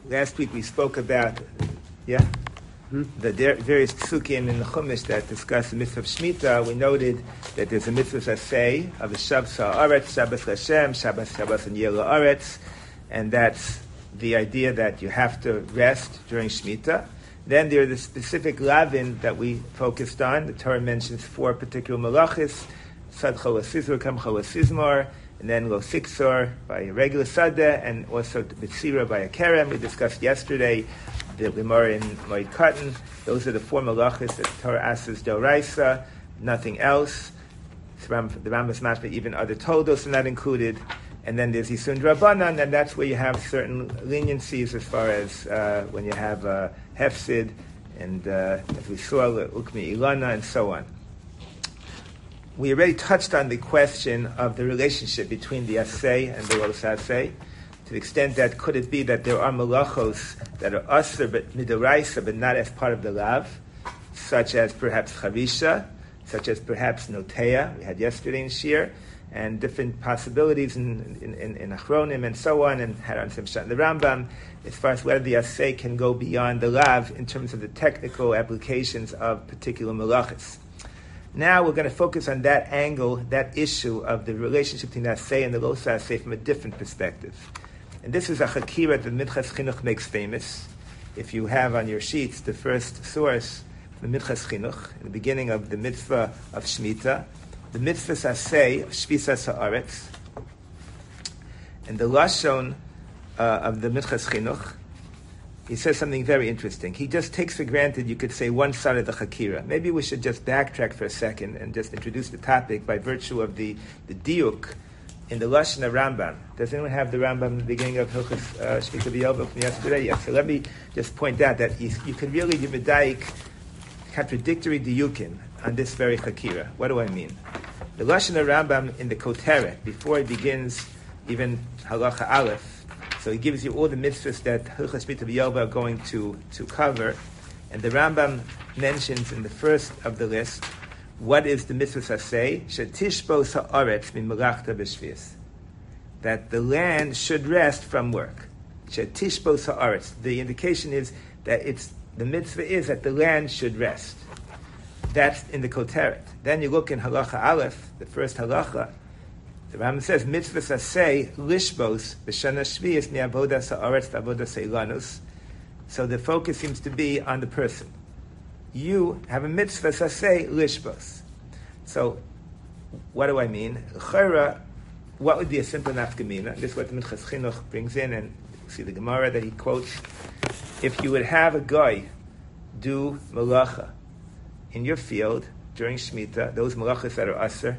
Last week we spoke about, the various psukim in the Chumash that discuss the mitzvah of Shemitah. We noted that there's a mitzvah asay of the Shabbos ha'aretz, Shabbos Hashem, Shabbos and Yeh la'aretz, and that's the idea that you have to rest during Shemitah. Then there are the specific lavin that we focused on. The Torah mentions 4 particular malachis: Sad Chol HaSizmor, Kam Chol HaSizmor, and then Lo Siksor by a regular Sadeh, and also B'tzira by a Kerem. We discussed yesterday the Gemara in Moed Katan. Those are the 4 malachis that the Torah asks D'oraisa, nothing else. The Rambam's mashma, even other toldos are not included. And then there's Yisun Drabanan, and that's where you have certain leniencies as far as when you have Hefsid, and as we saw, Ukmi Ilana, and so on. We already touched on the question of the relationship between the Asay and the Los Asay, to the extent that could it be that there are malachos that are Asr but Midoraisa, but not as part of the Lav, such as perhaps Chavisha, such as perhaps Notea, we had yesterday in Shir, and different possibilities in Achronim and so on, and had on Simshat and the Rambam, as far as whether the Asay can go beyond the Lav in terms of the technical applications of particular malachos. Now we're going to focus on that angle, that issue of the relationship between the Asay and the Lo Asay from a different perspective. And this is a chakira that Minchas Chinuch makes famous. If you have on your sheets the first source, the Minchas Chinuch, in the beginning of the mitzvah of Shemitah, the mitzvah Asay of Shvisas Haaretz, and the Lashon of the Minchas Chinuch, he says something very interesting. He just takes for granted, you could say, one side of the Chakira. Maybe we should just backtrack for a second and just introduce the topic by virtue of the diuk in the Lashon of Rambam. Does anyone have the Rambam in the beginning of Hilchos Shemitah B'Yov from yesterday? Yes. So let me just point out that you can really give a daik contradictory diukin on this very Chakira. What do I mean? The Lashon of Rambam in the Koteret, before it begins even Halacha Aleph, so he gives you all the mitzvahs that Hilchos Shemitah B'Yov are going to cover, and the Rambam mentions in the first of the list, what is the mitzvah asay? Shetishbos ha'aretz min melachta b'shvius. That the land should rest from work. Shetishbos ha'aretz. The indication is that the mitzvah is that the land should rest. That's in the Koteret. Then you look in Halacha Aleph, the first Halacha, the Rambam says, mitzvah asay lishbos b'shana shvius mi'avodas ha'aretz ta'avodas ha'ilonus. So the focus seems to be on the person. You have a mitzvah asay lishbos. So what do I mean? Chayra, what would be a simple nafkamina? This is what the Minchas Chinuch brings in, and you see the Gemara that he quotes. If you would have a guy do malacha in your field during Shemitah, those malachas that are aser,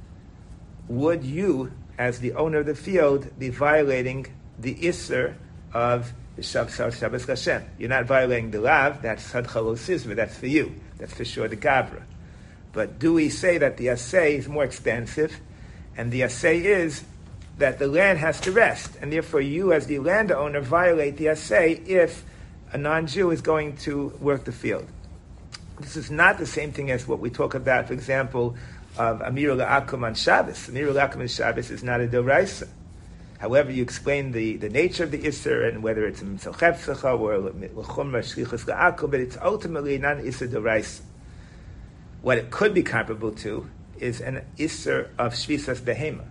would you, as the owner of the field, be violating the Isser of the Shabbos Hashem? You're not violating the Lav, that's Sad Chol HaSizmor, that's for you. That's for sure the Gavra. But do we say that the Asay is more expensive, and the Asay is that the land has to rest, and therefore you, as the landowner, violate the Asay if a non-Jew is going to work the field? This is not the same thing as what we talk about, for example, of Amir La'akum on Shabbos. Amir La'akum on Shabbos is not a Doraisa. However, you explain the nature of the Isser and whether it's a Mitzvah Chefzecha or L'chumra Shlichus La'akum, but it's ultimately not an Isser Doraisa. What it could be comparable to is an Isser of Shvisas Behema.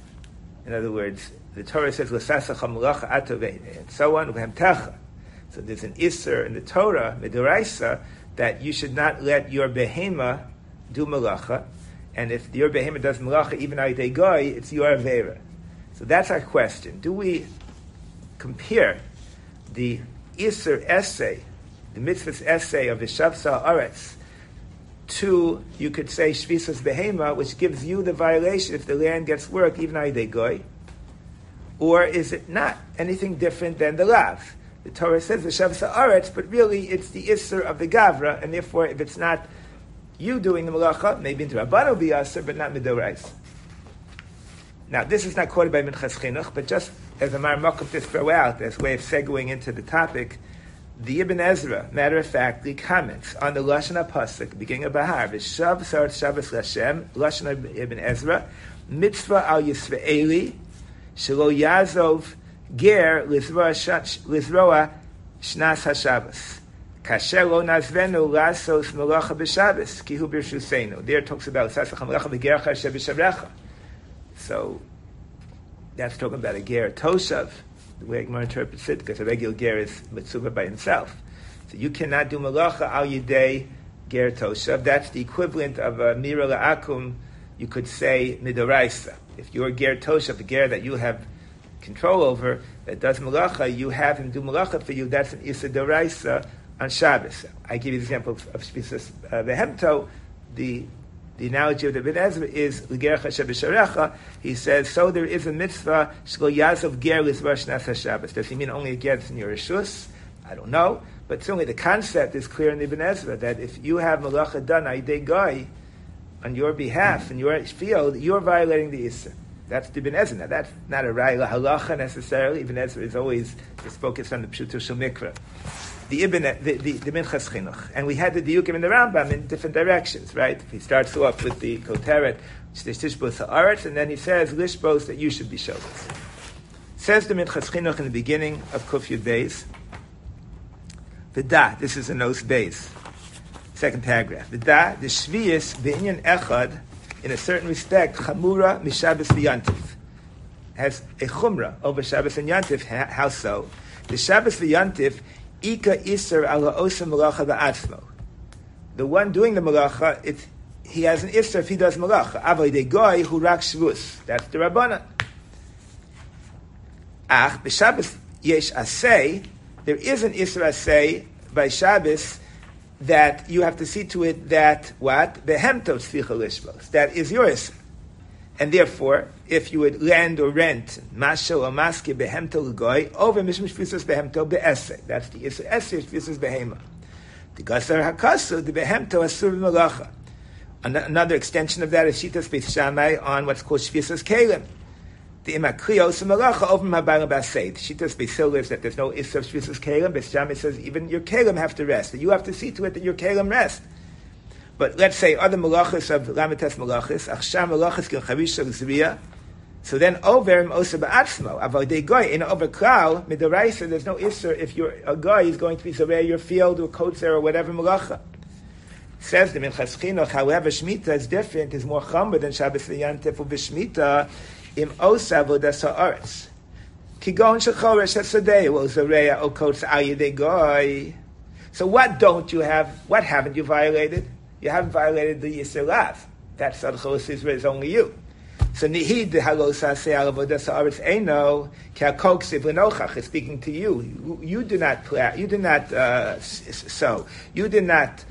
In other words, the Torah says, L'sasacha Malacha Atov, and so on, V'hemtecha. So there's an Isser in the Torah, Midoraisa, that you should not let your Behema do Malacha. And if your behemoth does malacha, even ayitei goy, it's your avera. So that's our question. Do we compare the Isser essay, the mitzvah's essay of the Shabbos ha'aretz, to, you could say, Shvisas behema, which gives you the violation if the land gets work, even ayitei goy? Or is it not anything different than the Lav? The Torah says the Shabbos ha'aretz, but really it's the Isser of the Gavra, and therefore if it's not you doing the malacha, maybe into Rabbanu be aser, but not midorais. Now, this is not quoted by Minchas Chinuch, but just as a marmakum to throw out, as a way of segueing into the topic, the Ibn Ezra, matter of factly, comments on the Lashon HaPasuk, beginning of Bahar, V'shav Sarat Shabbos Lashem, Lashon Ibn Ezra, Mitzvah al Yisraeli, Shelo Yazov Ger Lizroa Shnas HaShabbos. Kasher lo nazvenu lasos melacha b'Shabbos, ki hu b'Rshusenu. There it talks about sasach melacha b'gercha sheb'shavrecha. So that's talking about a ger toshav, the way Gemara interprets it, because a regular ger is mitzuva by himself. So you cannot do melacha al yidei ger toshav. That's the equivalent of a mira la'akum. You could say midoraisa. If you're a ger toshav, the ger that you have control over, that does malacha, you have him do malacha for you. That's an issa doraisa on Shabbos. I give you the example of Shvisas Behemto. The analogy of the Ben Ezra is l'gercha sheb'sharecha. He says, so there is a mitzvah shlo yazov ger l'zvar shnas haShabbos. Does he mean only a ger that's in your reshus? I don't know, but certainly the concept is clear in the Ben Ezra that if you have malacha done aydei guy on your behalf in your field, you're violating the issa. That's the Ibn Ezra. Now, that's not a Ra'ila halacha necessarily. Ibn Ezra is always just focused on the Pshuto Shel Mikra. The Minchas Chinuch. And we had the Diyukim in the Rambam in different directions, right? He starts off with the Koteret, Tishbos Ha'aretz, and then he says, Lishbos, that you should be Shabbos. Says the Minchas Chinuch in the beginning of Kuf Yud Beis, V'da, this is a Nos Beis, second paragraph. V'da, the Shviyas, B'inyan Echad, in a certain respect, Chamura Mishabbos v'Yantif has a Chumra over Shabbos and Yantif. How so? The Shabbos v'Yantif, Ika Isser ala Osa Malacha v'Atzmo. The one doing the Malacha, he has an Isser if he does Malacha. Avay de Goy hu rak Shvus. That's the Rabbanan. Ach, b'Shabbos yesh Asay, there is an Isser Asay by Shabbos that you have to see to it that what? Behemto tzvicha lishbos. That is yours. And therefore, if you would lend or rent mashal or maske behemto l'goy over mishmish shvisas behemto be'eseh. That's the eseh shvisas behema. The gasar hakasu, the behemto asur malacha. Another extension of that is shitas Beis Shammai on what's called shvisas kelim. The imakrios malacha over mabarim baseit. Shitas Beis Hillel is that there's no issue of shvisas kelim. Beis Shammai says even your kelim have to rest. That you have to see to it that your kelim rest. But let's say other malachas of lamites malachas, achsham malachas kin chavisha l'zriya. So then over osa ba'atzmo avodei goy in over klal midaraisa. There's no issue if a guy is going to be zarei your field or kotzer or whatever malacha. Says the Minchas Chinuch, however, Shemitah is different, is more chamber than Shabbos v'Yantif u'b'Shmitah. Im osa avodas ha'aretz. Kigon shechoresh hasadei will zareya o kotz al yedei goy. So what don't you have? What haven't you violated? You haven't violated the Yisr Lav. That Sadchos Israel is only you. So nihid halos hasei al avodas ha'aretz eino ki hakok siv l'nochach. It's speaking to you. You do not plant. You do not sow. You did not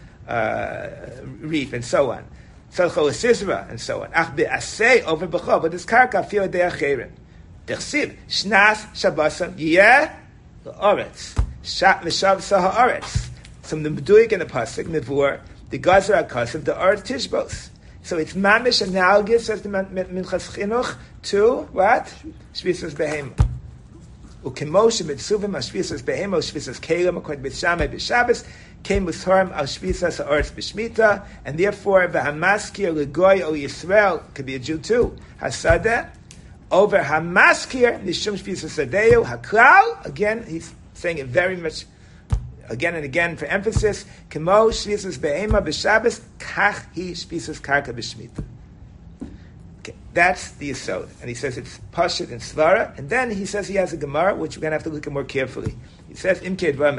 reap, and so on. Tzalchol Sisra, and so on. Ach be'asei over b'chol, but this karka feel de acherin. Dechsiv shnas shabbosam yeh l'oretz v'shavsa ha'oretz. From the meduik and the pasuk mivur the gazer hakasav the oretz tishbos. So it's mamish analogous as the Minchas Chinuch to what shvisas behema. Ukemoshe mitzuvim ashvisas behema shvisas kelim according to Beis Shammai b'Shabbos. Came with harm al shvisas ha'aretz b'shmita, and therefore v'hamaskir l'goy o Yisrael could be a Jew too. Hasadeh over hamaskir nishum shvisas sadeu haklal. Again, he's saying it very much again and again for emphasis. Kemo shvisas be'ema b'Shabbos kach hi shvisas karka b'shmita. Okay, that's the yesod, and he says it's pashut and svara, and then he says he has a gemara which we're going to have to look at more carefully. He says, we'll see soon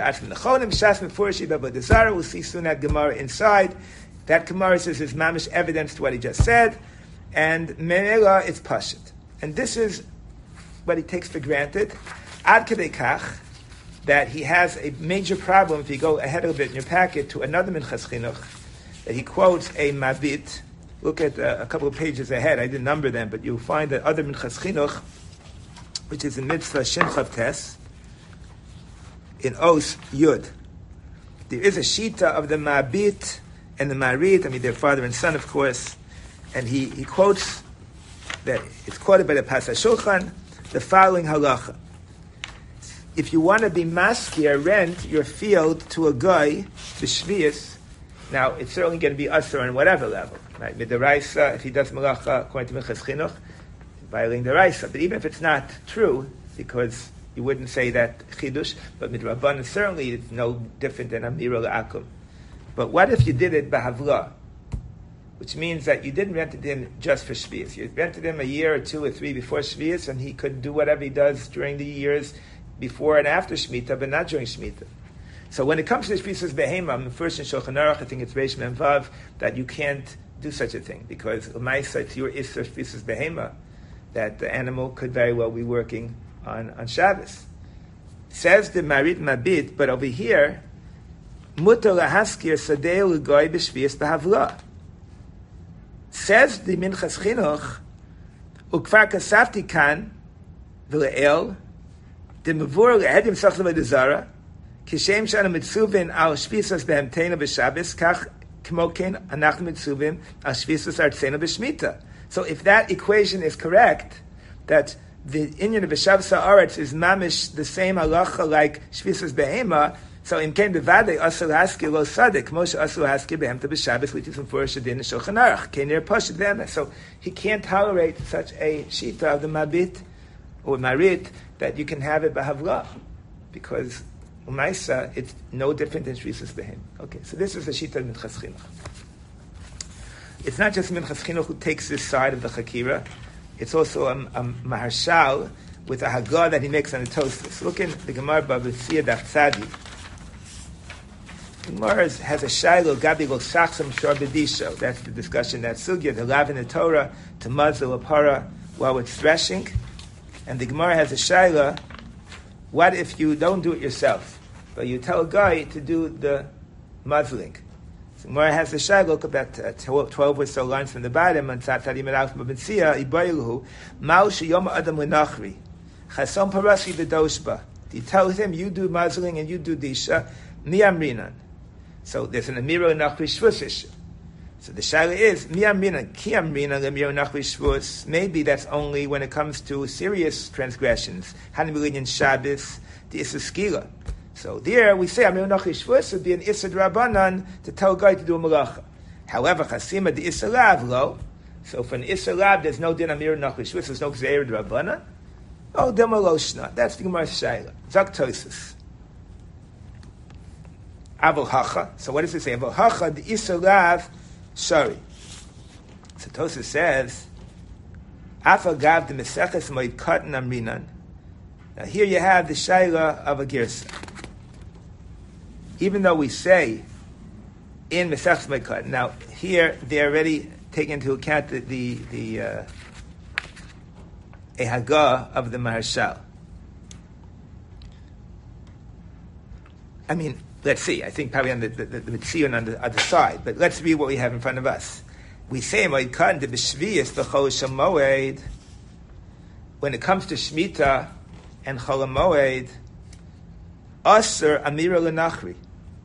that Gemara inside. That Gemara says is mamish evidence to what he just said, and Menela, it's Pashut. And this is what he takes for granted, ad kedei kach, that he has a major problem if you go ahead a little bit in your packet to another Minchas Chinuch, that he quotes a Mabit. Look at a couple of pages ahead, I didn't number them, but you'll find that other Minchas Chinuch, which is in Mitzvah Shin Chav Tes, in Os Yud. There is a Shita of the Mabit and the Marit, I mean their father and son of course, and he quotes, that it's quoted by the Pasach Shulchan, the following halacha. If you want to be maskir, rent your field to a guy, the Shvius, now it's certainly going to be usher on whatever level, right? With the Raisa, if he does malacha according to Minchas Chinuch, violating the Raisa. But even if it's not true, because you wouldn't say that chidush, but midrabanan certainly it's no different than amira la'akum. But what if you did it b'havla, which means that you didn't rent it in just for Shvius. You rented him a year or 2 or 3 before Shvius, and he could do whatever he does during the years before and after Shemitah, but not during Shemitah. So when it comes to the Shvius behema, first in Shulchan Aruch, I think it's Reish Mem Vav, that you can't do such a thing, because L'maisa, it's your Isser Shvius behema, that the animal could very well be working on Shabbos. Says the Marit Mabit, but over here, Mutar lahaskir sadeh l'goy b'shvius b'havla. Says the Minchas Chinuch, ukfar kasafti kan v'le'el, the mevur le'edim sachla v'dezara, kishem shana mitzuvin al shvisas behemtena b'Shabbos, kach kmoken anachnu mitzuvin al shvisas artzena b'shmita. So if that equation is correct, that the inyan of Shabbos ha'aretz is mamish the same halacha like shvisas behema, so in ken bevadei asur haskir lo sadik, moshe asur haskir behemta b'Shabbos, which is in Furish Adin and Shulchan Aruch, kenir pashut v'emeh. So he can't tolerate such a shita of the mabit or marit that you can have it b'havla, because umaisa it's no different than shvisas behem. Okay, so this is the shita of Minchas Chinuch. It's not just Minchas Chinuch who takes this side of the Chakira. It's also a Maharshal with a Haggadah that he makes on the Tosfos. Look in the Gemara Bava Metzia Daf Tzadi. The Gemara has a Shailo Gabi Lo Shachsam Shor B'Disho. That's the discussion, that sugya, the lav in the Torah to muzzle a para while it's threshing. And the Gemara has a Shaila, what if you don't do it yourself, but you tell a guy to do the muzzling? Gemara has the shayla, look about 12 or so lines from the bottom, on Tzadi Meraf Mabensia, Ibayilhu, Mao Shiyom Adam Lenachri, Chasom Parasi B'Doshba. He tells him, you do muzzling and you do disha, Mi Amrinan. So there's an Amira Lenachri Shvusish. So the shayla is, Mi Amrinan, Ki Amrinan Lemira Lenachri Shvus. Maybe that's only when it comes to serious transgressions. Hanimilinian Shabbos, the Issa Skila. So there we say Amir Nachri Shvus would be an Issa Drabanan to tell a guy to do a malacha. However, Chasima the Issa Lav lo. So for an Issa Lav, there's no din Amir Nachri Shvus. There's no Gzeir Drabanan. Oh, Dima Loshna. That's the Gemara Shaila. Zak Tosis. Avol Hacha. So what does it say? Avol Hacha the Issa Lav. Sorry. So Tosis says, Afa Gav the Meseches Moed Katan Amrinan. Now here you have the Shaila of a Girsa. Even though we say in Mesechus Mekot, now here they're already taking into account the Hagah of the Maharshal. I mean, let's see. I think probably on the Mitzion on the other side, but let's read what we have in front of us. We say Moed Katan de B'Shviyas B'Chol Shamoed. When it comes to Shemitah and Chol Moed, Asur Amira Lenachri.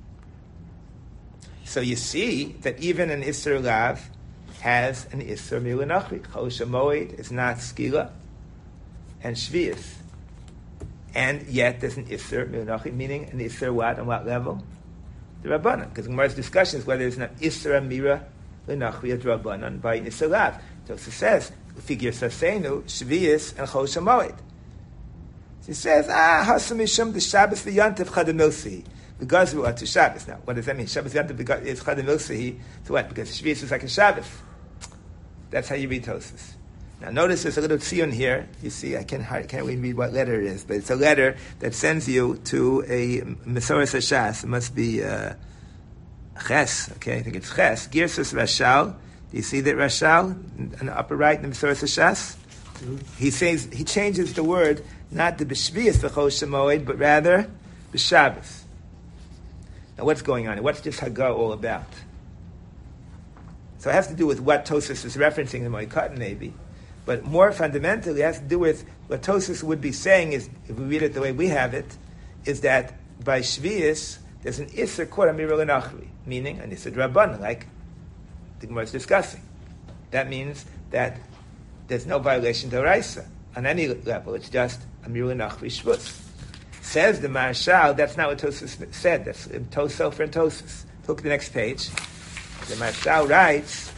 So you see that even an Isser Lav has an Isser Amira Lenachri. Chol Shamoed is not Skila and Shvius. And yet there's an Isser Amira Lenachri, meaning an Isser what, on what level? The Rabbanan. Because Gemara's discussion is whether there's an Isser Amira Lenachri at Rabbanan by an Isser Lav. So it says, figure Sasenu, Shvius, and Chol Shamoed. He says, Hasamishum the Shabbos v'yantiv chadamilsi. The Gazru to Shabbos. Now, what does that mean? Shabbos v'yantiv is chadamilsi. So what? Because Shabbos is like a Shabbos. That's how you read Tosfos. Now, notice there's a little tziyun here. You see, I can't really read what letter it is, but it's a letter that sends you to a Mesoras Hashas. It must be Ches. Okay, I think it's Ches. Girsas Rashal. Do you see that Rashal in the upper right in the Mesoras Hashas? He says he changes the word. Not the B'Shviyas V'Chol Shamoed, but rather B'Shabbos. Now what's going on? What's this Hagah all about? So it has to do with what Tosfos is referencing in Moed Katan maybe. But more fundamentally, it has to do with what Tosfos would be saying is, if we read it the way we have it, is that by Shviyas, there's an Isser Kor Amira Lenachri, meaning an Isser Drabanan, like the Gemara is discussing. That means that there's no violation to Raisa on any level. It's just Amir Lenachri Shvus. Says the Maharshal, that's not what Tosfos said. That's Tosfos and Tosfos. Look at the next page. The Maharshal writes,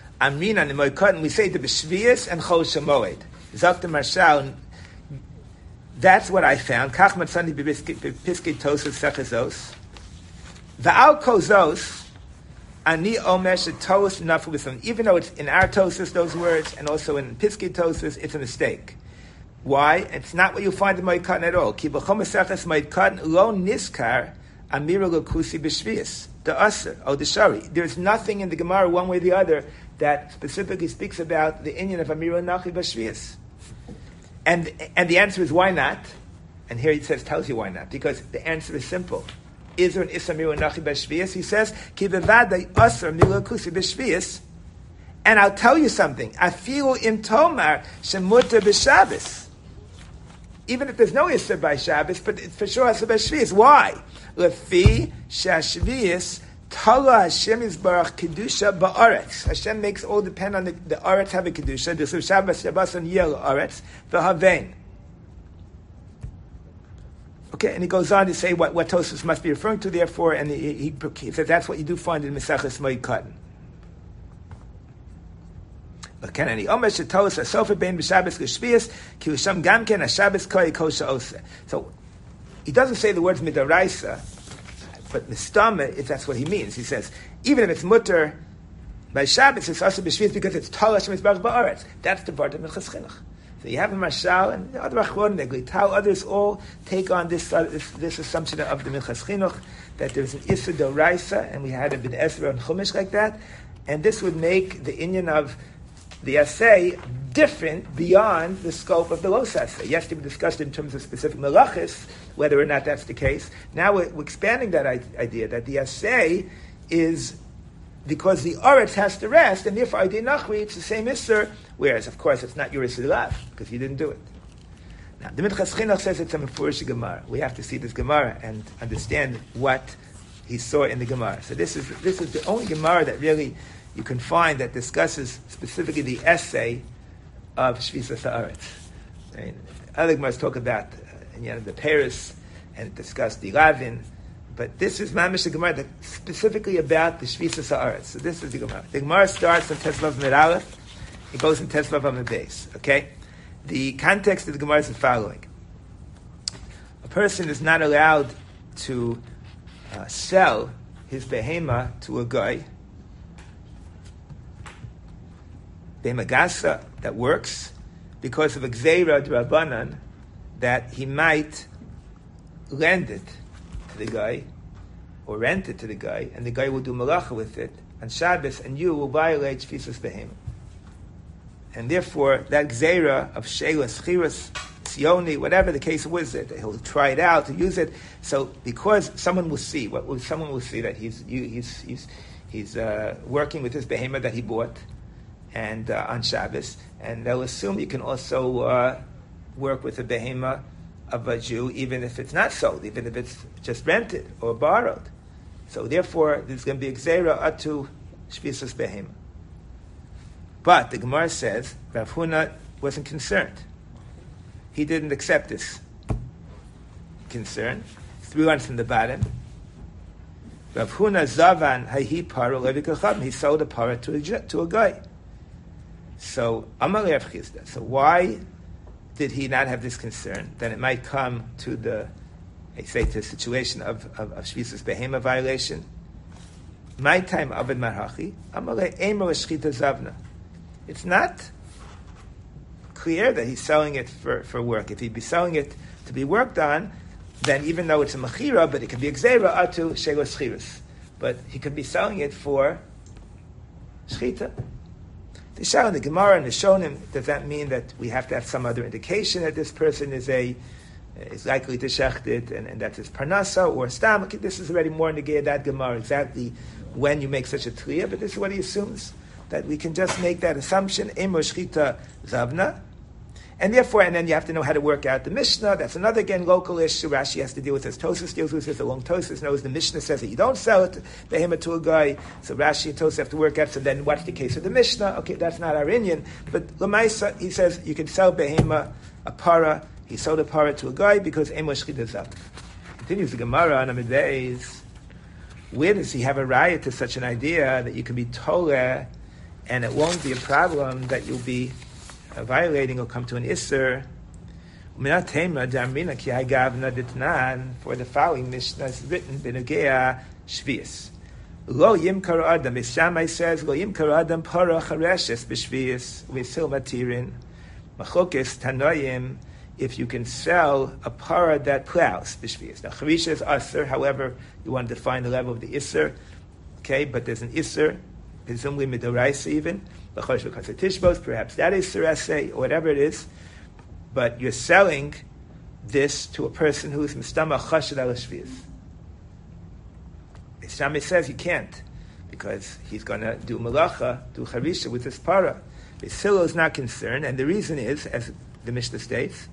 Amrina Nemoy Katan, we say to B'Shviyas and Chol Shamoed. Zok the Maharshal, That's what I found. Kach matzani b'piskei Tosas sechazos. V'al kozos ani omer shetos nafu b'son. Even though it's in our Tosas, those words, and also in Piskei Tosas, it's a mistake. Why? It's not what you find in Moed Katan at all. Ki b'chom mesachas Moed Katan lo niskar amira l'kusi b'shvius the aser or the shari. There's nothing in the Gemara one way or the other that specifically speaks about the inyan of amira nachi b'shvius. And the answer is why not? And here he tells you why not. Because the answer is simple. Is there an Isamir Nachi B'Shvius? He says, Ki bevadai asar milakusi b'Shvius. And I'll tell you something. Afilu im tomar shemuter b'Shabbos. Even if there's no Isser by Shabbos, but it's for sure Asar b'Shvius. Why? Lefi shashvius Tala Hashem is Baruch Kedusha Ba'aretz. Hashem makes all depend on the Aretz have a Kedusha. This is Shabbos, Shabbos, and Yel Aretz. V'havein. Okay, and he goes on to say what Tosfos must be referring to, therefore, and he says that's what you do find in Maseches Moed Katan. So he doesn't say the words midaraisa, but mistama, if that's what he means. He says, even if it's mutter by Shabbos, it's also b'shvius because it's tal Hashem yisbarach ba'aretz. That's the part of Minchas Chinuch. So you have a Mashal and the other Achronim, the Glital, others all take on this assumption of the Minchas Chinuch, that there's an Issa Doraisa, and we had a B'd Esra and Chumash like that, and this would make the inyan of the essay different beyond the scope of the Los essay. Yesterday we discussed in terms of specific melachis, whether or not that's the case. Now we're expanding that idea, that the essay is because the Aretz has to rest, and therefore Idei Nachri, it's the same Isser, whereas, of course, it's not your Isser Lav, because you didn't do it. Now, the Minchas Chinuch says it's a Mefurish Gemara. We have to see this Gemara and understand what he saw in the Gemara. So this is the only Gemara that really you can find that discusses specifically the essay of Shvisas Haaretz. Other Gemaras talk about the Paris and discuss the Lavin, but this is Mamish the Gemara that specifically about the Shvisas Haaretz. So this is the Gemara. The Gemara starts in Tesvav Mid Aleph, it goes in Tesvav Amud Beis. Okay, the context of the Gemara is the following: a person is not allowed to sell his behema to a guy. Behemagasa that works because of a Gzeira D'Rabbanan that he might lend it to the guy or rent it to the guy, and the guy will do malacha with it on Shabbos, and you will violate Shvisas Behema. And therefore, that Gzeira of Shelas, Chiras, Sioni, whatever the case was, that he'll try it out to use it. So, because someone will see, someone will see that he's working with his behema that he bought, and on Shabbos, and they'll assume you can also work with a behema of a Jew, even if it's not sold, even if it's just rented or borrowed. So therefore, there's going to be a gzeira atu shvisas behema. But the Gemara says Rav Huna wasn't concerned. He didn't accept this concern. 3 lines from the bottom. Rav Huna zavan hahi paro levi kacham. He sold a para to a guy. So Amalei Rav Chisda. So why did he not have this concern? Then it might come to the situation of Shvisas Behema violation. My time Abed Marhachi. Amalei Eimer Shchita Zavna. It's not clear that he's selling it for work. If he'd be selling it to be worked on, then even though it's a mechira, but it could be a gzeira atu shelos chiras. But he could be selling it for shchita. The Shal in the Gemara and the Shonim, does that mean that we have to have some other indication that this person is likely to shecht it, and that's his parnasa or stam? This is already more in the that Gemara, exactly when you make such a tliya, but this is what he assumes, that we can just make that assumption, Emo Shchita Zavna, and therefore, and then you have to know how to work out the Mishnah. That's another, again, local issue. Rashi has to deal with this. Tosfos deals with this. The long Tosfos knows the Mishnah says that you don't sell it behema to a guy. So Rashi and Tosfos have to work out. So then, what's the case of the Mishnah? Okay, that's not our Inyan. But Lamaisa, he says you can sell behema, a para. He sold a para to a guy because emo shchita zav. Continues the Gemara on Amud Beis. Where does he have a riot to such an idea that you can be toleh and it won't be a problem that you'll be violating or come to an isser? For the following Mishnah is written, Benugea Shvius. Lo yimkar adam. Shammai says, Lo yimkar adam para chareshes b'shvius v'sil matirin. Machokes tanoyim, if you can sell a para that plows b'shvius. Now charisha is aser. However, you want to define the level of the iser. Okay, but there's an iser, presumably midoraisa even. L'chosh v'kas tishbos. Perhaps that is serese, or whatever it is. But you're selling this to a person who is mistama chashad al shvius. Shammai says you can't, because he's going to do malacha, do charisha with his para. Beis Hillel is not concerned, and the reason is, as the Mishnah states,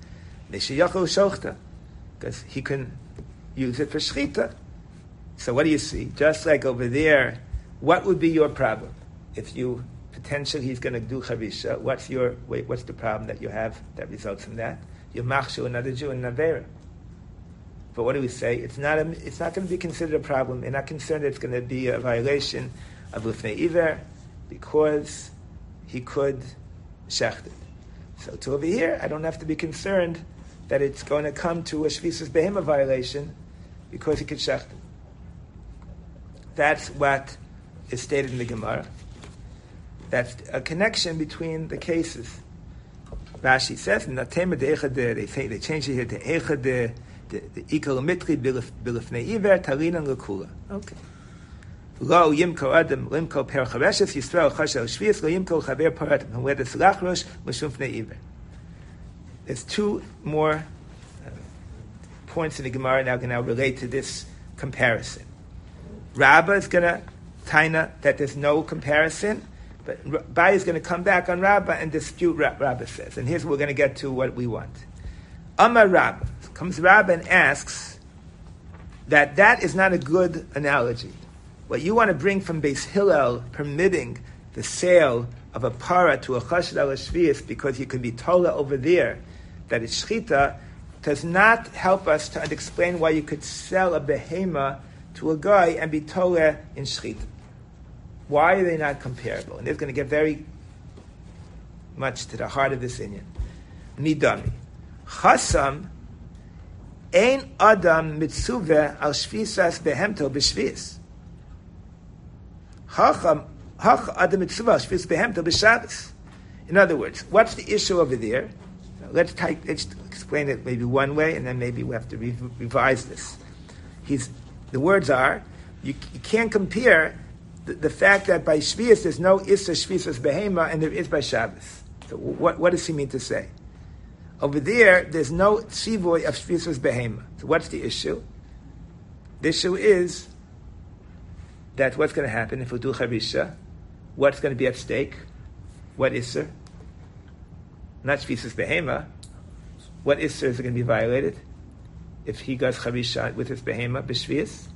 because he can use it for shchita. So what do you see? Just like over there, what would be your problem? If you potentially he's going to do charisha, what's the problem that you have that results from that? You machshu another Jew in Navera. But what do we say? It's not going to be considered a problem. We're not concerned that it's going to be a violation of Lifnei Iver because he could shecht it. So to over here, I don't have to be concerned that it's going to come to a Shvisas Behema violation because he could shecht it. That's what is stated in the Gemara. That's a connection between the cases. Rashi says, they change it here to Echad the ikal mitri bilifnei iver talinan lekula. Okay. Lo yimko adam limko per chareshes Yisrael chashel shvius lo yimko chaver parat mwedes lachrosh mishumfnei iver. There's two more points in the Gemara now can relate to this comparison. Rabbah is going to taina that there's no comparison, but Bai is going to come back on Rabbah and dispute Rabbah says. And here's where we're going to get to what we want. Amar Rabbah. Comes Rabbah and asks that is not a good analogy. What you want to bring from Beis Hillel permitting the sale of a para to a chashad al shvius because you can be tola over there that it's shchita does not help us to explain why you could sell a behema to a guy and be tola in shchita. Why are they not comparable? And it's going to get very much to the heart of this inyan. Midami. Chasam ein adam mitzuve al shvisas behemto b'shvis. Hach adam mitzuve al shvis behemto b'shabbos. In other words, what's the issue over there? Let's explain it maybe one way, and then maybe we have to revise this. The words are, you can't compare the fact that by shvius there's no issa shvisas behema, and there is by Shabbos. So what does he mean to say? Over there, there's no tzivoy of shvisas behema. So what's the issue? The issue is that what's going to happen if we do charisha? What's going to be at stake? What isser? Not shvisas behema. What isser is going to be violated if he does charisha with his behema b'shvius?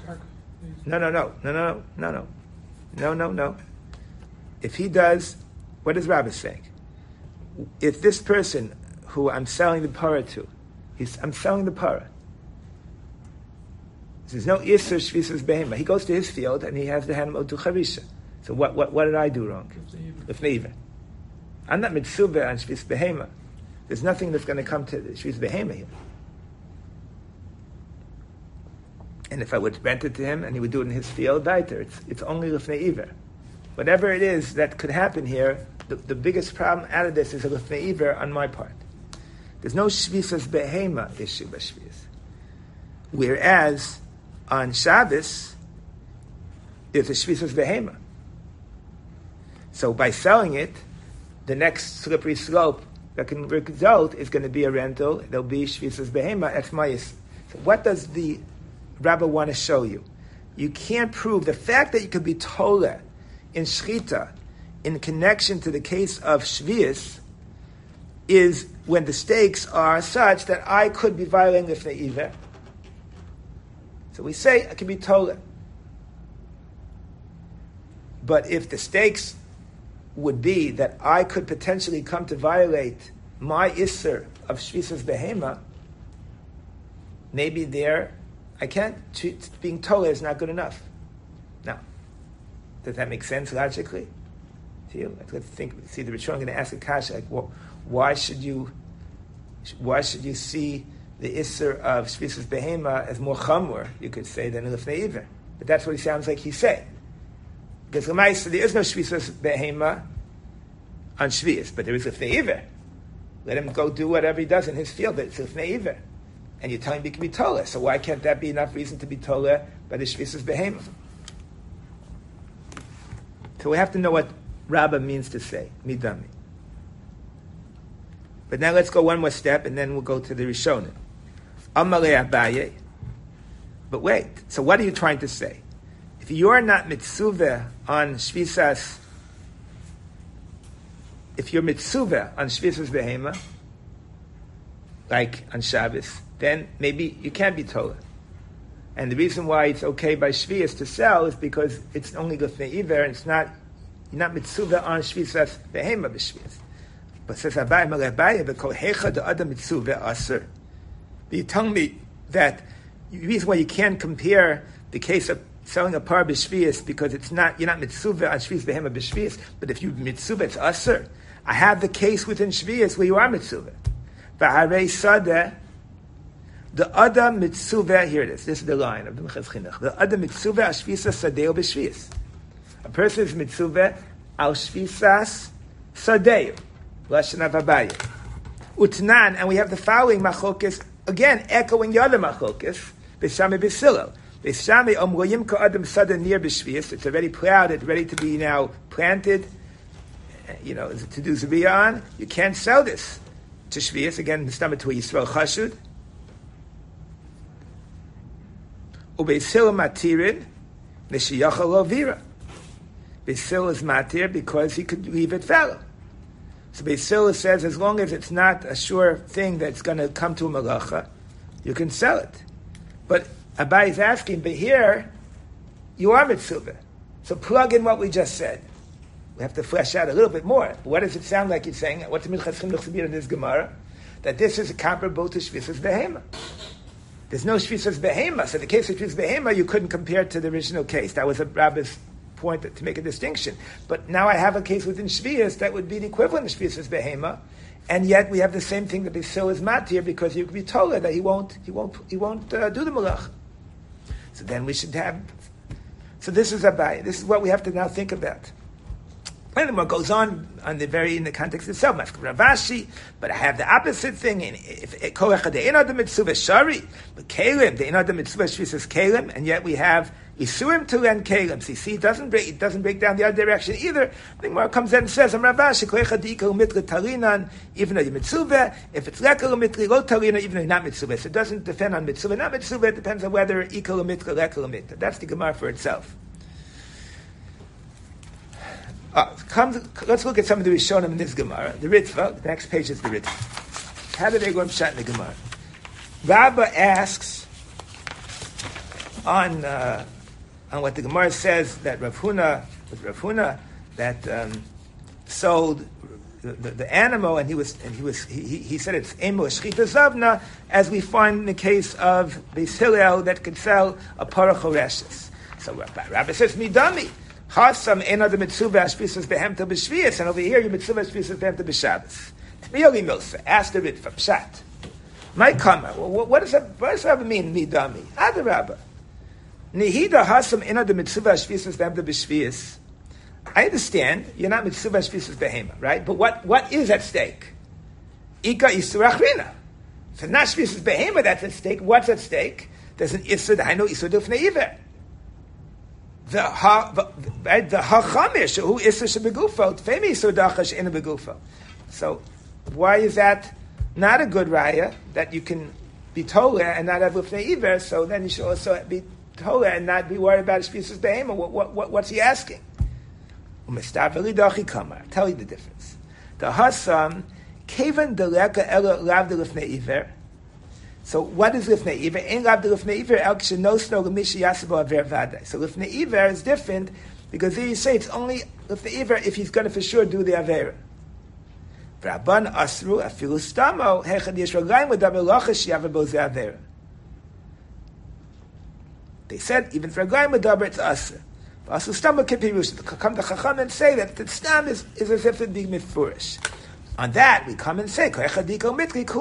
No. If he does, what is Rabbah saying? If this person who I'm selling the para to, I'm selling the para. There's no Isser Shvisas Behema. He goes to his field and he has the animal to Charisha. So what did I do wrong? Lefnei. I'm not Mitzubah on Shvis Behema. There's nothing that's going to come to Shvis Behema here. And if I would rent it to him and he would do it in his field, it's only Lefnei Iver. Whatever it is that could happen here, the biggest problem out of this is a Lefnei Iver on my part. There's no Shvisas Behema issue by Shvis. Whereas on Shabbos, there's a Shvisas Behema. So by selling it, the next slippery slope that can result is going to be a rental. There'll be Shvisas Behema. That's my issue. So what does the Rabbi want to show you? You can't prove the fact that you could be tola in Shchita in connection to the case of Shvius is when the stakes are such that I could be violating the Lifnei Iver. So we say I can be tola. But if the stakes would be that I could potentially come to violate my Isser of Shvisas Behema, maybe there I can't. Being tola is not good enough. Now, does that make sense logically to you? Let's think. See, the Rishon going to ask a kasha like, well, why should you Why should you see the Isser of Shvisas Behema as more chamur, you could say, than Lifnei Iver? But that's what it sounds like he's saying. Because L'maisa, there is no Shvisas Behema on Shvius, but there is Lifnei Iver. Let him go do whatever he does in his field, but it's Lifnei Iver. And you're telling me he can be Tola, so why can't that be enough reason to be Tola by the Shvisas Behema? So we have to know what Rabbah means to say, Midami. But now let's go one more step, and then we'll go to the Rishonim. Amalei Abaye. But wait, so what are you trying to say? If you're not mitzuveh on Shvisas, if you're mitzuveh on Shvisas Behema, like on Shabbos, then maybe you can't be Torah. And the reason why it's okay by Shvius to sell is because it's only Lifnei Iver, and it's not, you're not mitzuveh on Shvisas Behema b'Shvius. But says Abaye Malei Abaye, v'kol hecha de'adam mitzuveh aser. But you tell me that the reason why you can't compare the case of selling a par b'Shvius because it's not, you're not mitzuveh on Shvius Behema b'Shvius, but if you mitzuveh, it's aser. I have the case within Shvius where you are mitzuveh. V'harei sadeh, the adam mitzuveh, here it is, this is the line of the Mechaz Chinuch. The adam mitzuveh al shvisas sadeu b'Shvius. A person is mitzuveh al shvisas sadeu. Lashon of Abaye. Utnan, and we have the following machokis, again, echoing the other machokis, B'Shami B'Silo. B'Shami omroyim ka'adam sada near b'Shvius. It's already plowed, it's ready to be now planted, to do Zaviyah on. You can't sell this to Shvius. Again, B'Shami to Yisrael Chashud. U'B'Silo matirin, Neshiyachal lo vira. B'Silo is matir because he could leave it fallow. So Beisila says, as long as it's not a sure thing that's going to come to a malacha, you can sell it. But Abai is asking, but here, you are mitzuvah. So plug in what we just said. We have to flesh out a little bit more. What does it sound like you're saying? What's the Minchas Chinuch in this Gemara? That this is comparable to Shvisas Behema. There's no Shvisas Behema. So in the case of Shvisas Behema, you couldn't compare it to the original case. That was a Rabbi's point to make a distinction. But now I have a case within Shvius that would be the equivalent of Shvius as Behema, and yet we have the same thing that Beisil is matir because you could be told that he won't do the malach. So then we should have. So this is Abai. This is what we have to now think about. And what goes on in the context itself, Ravashi, but I have the opposite thing. If Koach the Einad Mitzvah Shari, but Kalim, the Einad Mitzvah says Kalim, and yet we have Isurim to and Kalim. See, it doesn't break down the other direction either. The Gemara comes in and says, Ravashi, Koach the Ikal Mitri Talinan, even though you're Mitzvah, if it's Lekal Mitri, Lo Talina, even though you're not Mitzvah. So it doesn't depend on Mitzvah, not Mitzvah, it depends on whether Ikal Mitri, Lekal Mitri. That's the Gemara for itself. Let's look at some of the Rishonim in this Gemara. The Ritva, the next page is the Ritva. How do they go and shot in the Gemara? Rabbah asks on what the Gemara says that Rav Huna that sold the animal, and he said it's emo shchita zavna, as we find in the case of Beis Hillel that could sell a parach oreshes. So Rabbah says midami. Hasam ena the mitzvah shvisas behemta b'shvius, and over here you mitzvah shvisas behemta b'shabbos. Tmiyoli milsa. Ask the Ritva pshat. My comment. What does that mean? Midami. Adarabba. Nihida hasam ena the mitzvah shvisas behemta b'shvius. I understand you're not mitzvah shvisas behema, right? But what is at stake? Ika isur achrina. So not shvisas behema that's at stake. What's at stake? There's an isur. I know isur dufnei iver. The hachamish who isur shebegufo tfemi isur dachash in a begufo. So why is that not a good raya that you can be tola and not have lufnei iver? So then you should also be tola and not be worried about shvisas behema. What's he asking? I'll tell you the difference. The hasam kevan deleka ela lav de lufnei iver. So what is lifnei iver? Ein lav de lifnei iver el kshenosno l'mishi yasabo aver vadai. So lifnei iver is different because there you say it's only lifnei iver if he's going to for sure do the avera. V'rabban asru afilu stamo hechad yesh raglayim v'daber lochash yavabo ze avera. They said even for raglayim v'daber it's asr. Asu stamo kipirush. Come to Chacham and say that the stam is as if it be mifurish. On that, we come and say, then it goes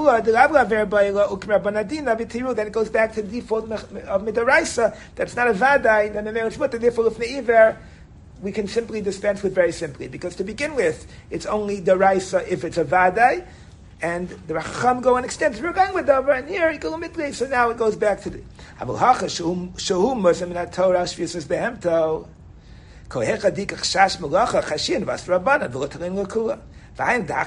back to the default of Midaraisa. That's not a Vadai, then the Meretz Mutter, therefore, if Ne'iver, we can simply dispense with very simply. Because to begin with, it's only Daraisa if it's a Vadai, and the Racham go and extend to Regang with Davar, and here, so now it goes back to the Havulhacha, Shahu Muslim in that Torah, Shvisas Behemto, Kohecha Dikach Shash Melacha, Chashin, Vas Rabbanan, V'lotarin L'Kula. Okay, so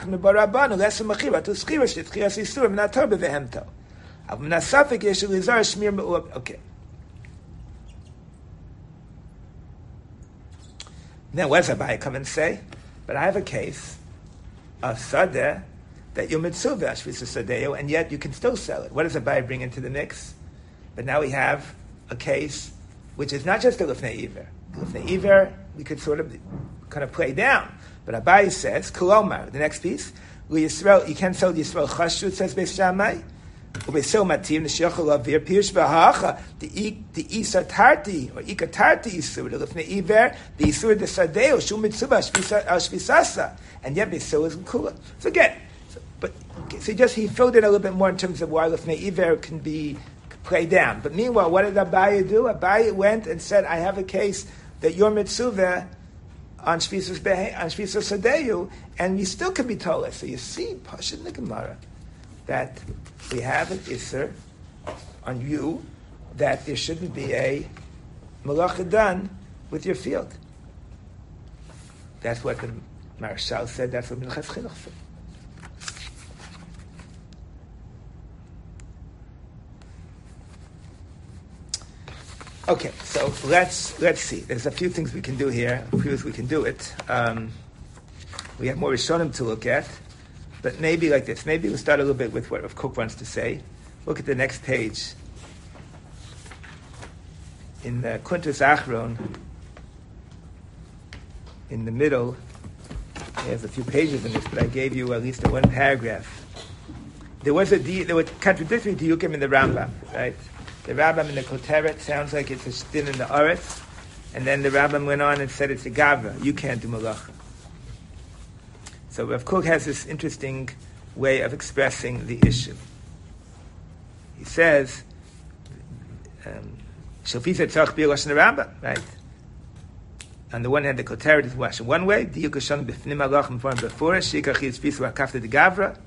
now what does Abaye come and say? But I have a case of sadeh that you're mitzuvah shvisa sadeo, and yet you can still sell it. What does Abaye bring into the mix? But now we have a case which is not just a lifnei iver. Lifnei iver we could sort of kind of play down. But Abaye says, Kolomar, the next piece, Yisrael, you can't sell Yisrael Chashut, says Beis Shammai. Ubesil Mativ, Neshiochel Avir, Pirsh V'Ha'acha, the Isa Tarti, or Ika Tarti Yisur, the Lifnei Iver, the Yisur de Sadeo, Shum Mitzubah, Shvisasa, and yet Besil is Kula. So again, he filled in a little bit more in terms of why Lifnei Iver can be played down. But meanwhile, what did Abaye do? Abaye went and said, I have a case that your Mitzuvah on Shvisas Sadeu, and you still can be told. So you see, Pashut in the Gemara, that we have an Isser on you that there shouldn't be a Malacha done with your field. That's what the Marshal said, that's what Minchas Chinuch said. Okay, so let's see. There's a few things we can do here. A few ways we can do it. We have more Rishonim to look at, but maybe like this. Maybe we'll start a little bit with what Rav Kook wants to say. Look at the next page. In the Kuntres Achron, in the middle, there's a few pages in this, but I gave you at least one paragraph. There were contradictory diyukim in the Rambam, right? The Rambam in the Koteret sounds like it's a stin in the Aretz, and then the Rambam went on and said it's a Gavra. You can't do Malacha. So Rav Kook has this interesting way of expressing the issue. He says, Shofisa tzarich b'ir lashon Rambam, right? On the one hand, the Koteret is washed one way, diyuk hashon b'fnim malach m'forim b'forish, shikach yizfisu ha'kafta de Gavra,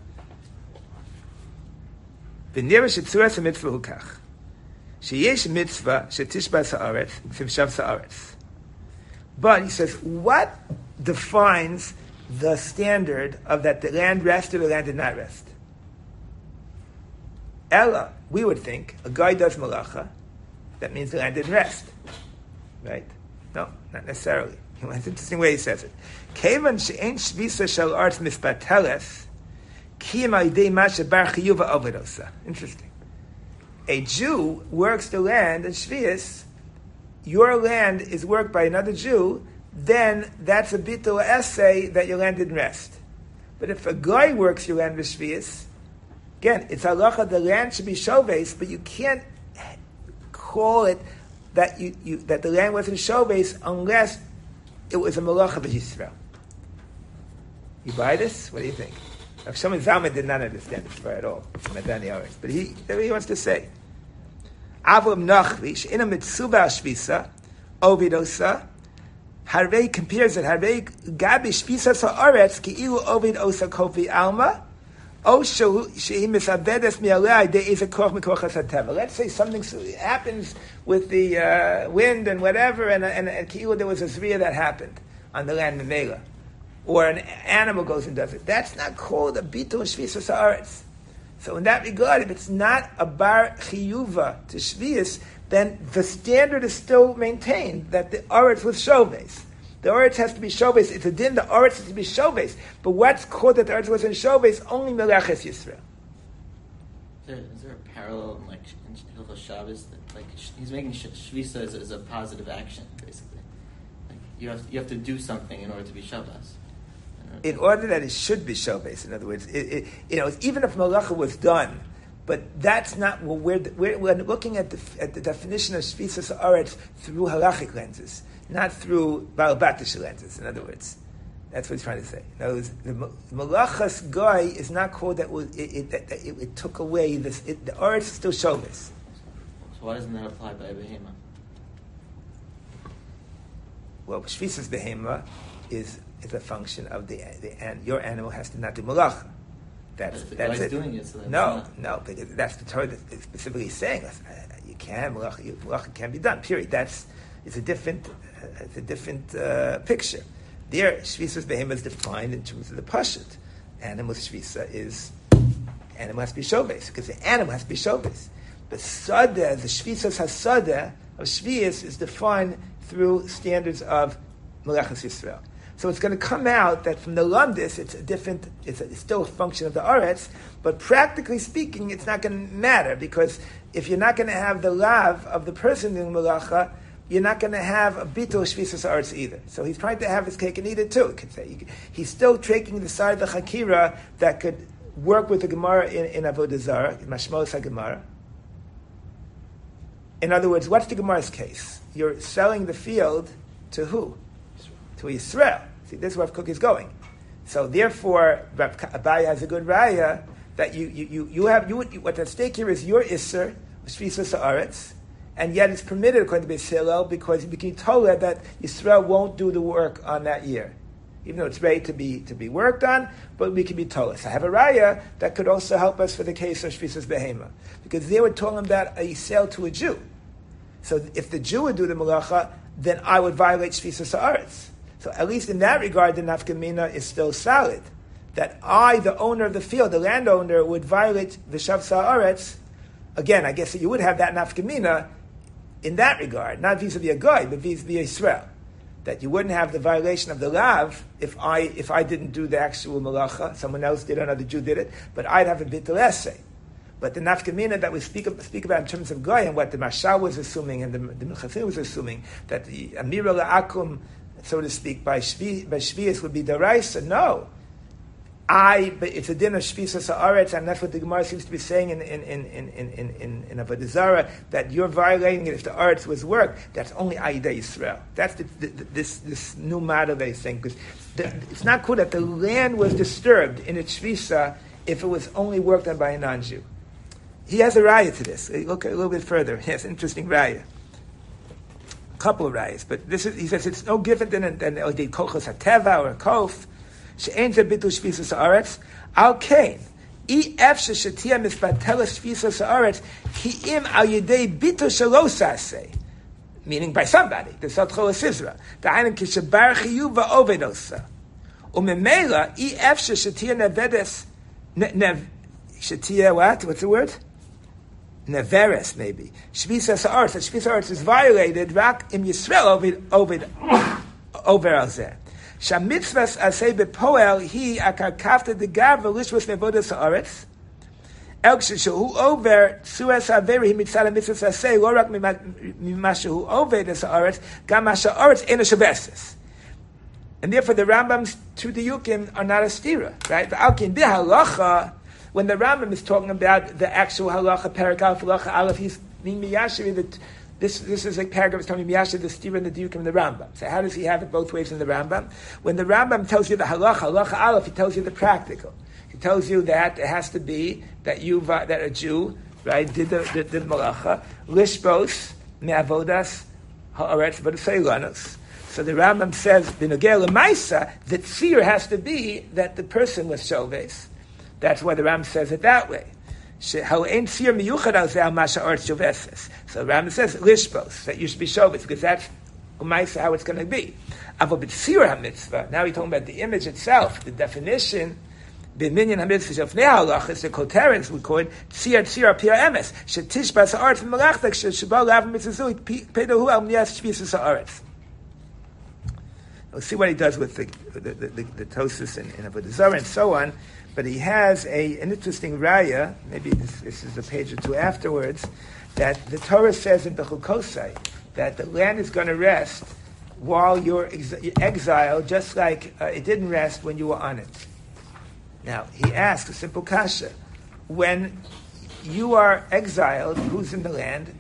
v'nira shetzuras ha'mitzvah hukach. Sheyesh mitzvah shetishba sa'aretz v'imshav sa'aretz. But he says, what defines the standard of that the land rested or the land did not rest? Ella, we would think, a guy does malacha, that means the land didn't rest. Right? No, not necessarily. It's an interesting way he says it. Kevan she'en shvisa shel arts mispateles, kiyam alidei masha bar chiyuva avodosa. Interesting. A Jew works the land in Shvius, your land is worked by another Jew, then that's a bitul essay that your land didn't rest. But if a guy works your land with Shvius, again, it's halacha, the land should be shoves, but you can't call it that that the land wasn't shoves unless it was a malacha of Yisrael. You buy this? What do you think? Shlomo Zalman did not understand this at all, but he wants to say, Avram Nachvish in a mitzubah shvisa ovidosa. Harvei compares it. Harvei gabi shvisa sa'aretz ki'ilu ovid osa kofi alma. O shehi misavedes mi'alei there is a koch mikochas hateva. Let's say something happens with the wind and whatever, and ki'ilu there was a zriya that happened on the land Memela, or an animal goes and does it. That's not called a bitul shvisa sa'aretz. So in that regard, if it's not a bar chiyuva to shvius, then the standard is still maintained that the aretz was shoves. The aretz has to be shoves. It's a din. The aretz has to be shoves. But what's called that the aretz was in shoves? Only meleches Yisrael. Is there a parallel in Hilchos Shabbos that he's making shvisa as a positive action, basically? You have to do something in order to be Shabbos. In order that it should be shoves, in other words, even if malacha was done, but that's not what we're looking at the definition of shvisas aretz through halachic lenses, not through Baal Batish lenses. In other words, That's what he's trying to say. In other words, the malachas guy is not called that it took away this. The Aretz is still Shovis. So why doesn't that apply by Behema? Well, Shvisas Behema is a function of your animal has to not do malacha. That's it. Doing it, so no, because that's the Torah that is specifically saying you can malacha can be done. Period. It's a different picture. There, Shvisas Behema is defined in terms of the Pashut. Animal Shvisa is animal has to be Shoves because the animal has to be Shoves. The Sada, the Shvisas Hasada of Shvius is defined through standards of Melechus Yisrael. So it's going to come out that from the Lumdis, it's still a function of the Aretz, but practically speaking, it's not going to matter because if you're not going to have the lav of the person doing Melacha, you're not going to have a bitul shvisas Aretz either. So he's trying to have his cake and eat it too. You could say he's still taking the side of the Chakira that could work with the Gemara in Avodah Zarah, in Mashmos HaGemara. In other words, what's the Gemara's case? You're selling the field to who? To Yisrael. See, this is where Kook is going. So therefore, Rab Abaye has a good raya that what's at stake here is your Isser, Shvisas Aretz, and yet it's permitted according to Beis Hillel because you became told that Yisrael won't do the work on that year, even though it's ready to be worked on. But we can be told. So I have a raya that could also help us for the case of Shvisas Behema because they were talking about a sale to a Jew. So if the Jew would do the malacha, then I would violate Shvisas Aretz. So at least in that regard, the nafkamina is still solid. That I, the owner of the field, the landowner, would violate the Shavsa Aretz. Again, I guess that you would have that nafkamina in that regard, not vis-a-vis a guy, but vis-a-vis Israel. That you wouldn't have the violation of the lav if I didn't do the actual malacha, someone else did, another Jew did it, but I'd have a bitul essay. But the nafkamina that we speak about in terms of goy and what the Mashal was assuming and the Mechasim was assuming, that the Amira La'akum, so to speak, by Shvius would be deraisa. No. But it's a din of Shvisas Haaretz, and that's what the Gemara seems to be saying in Avodah Zarah, that you're violating it if the Aretz was worked. That's only Aida Yisrael. That's this new model they think. Because it's not cool that the land was disturbed in its Shvisa if it was only worked on by a non-Jew. He has a raya to this. Look a little bit further. He has an interesting raya. Couple of rayas, but he says it's no different than the kochos hateva or a kof. She'ein ze bitul shvisas haaretz al kain. Efshe shetia misbateles shvisas haaretz ki im al yedei bitul shalos aseh. Meaning by somebody. The Sotchol Sisra. Da'anim kishabar chiyuv va'ovedosa. Umemela efshe shetia nevedes shetia what? What's the word? Neveres, maybe. Shvisas Haaretz. Shvisas Haaretz is violated. Rak im Yisrael over al zeh. Shamitzvas asay bepoel he akar kafta de gav v'lishvos nevodas Haaretz. El kshehu over suas averi mitzad mitzvas asay lo rak mimashu over des Haaretz gam masha Haaretz ena shaveses. And therefore the Rambam's two diyukim are not a stira, right? But alkin de halacha. When the Rambam is talking about the actual halacha, parak halacha aleph, he's being miyashiv that this is a paragraph telling miyashiv the stira and the diukim in the Rambam. So how does he have it both ways in the Rambam? When the Rambam tells you the halacha aleph, he tells you the practical. He tells you that it has to be that that a Jew, right, did the malacha lishbos me'avodas haaretz v'seilanos. So the Rambam says b'nogel l'maisa that tzir has to be that the person was shoves. That's why the Ram says it that way. So the Ram says lishbos, that you should be shovis, because that's how it's going to be. Now we're talking about the image itself, the definition. B'minyan hamitzvah of nehalach is the koterens we call it tzir pir emes shetishbas haaretz v'malachtak shebal lav mitzvah pedohu al miyas shvisas haaretz. We'll see what he does with the Tosis in Avodah Zarah and so on. But he has an interesting raya, maybe this is a page or two afterwards, that the Torah says in Bechukosai that the land is going to rest while you're exiled, just like it didn't rest when you were on it. Now, he asks a simple kasha. When you are exiled, who's in the land?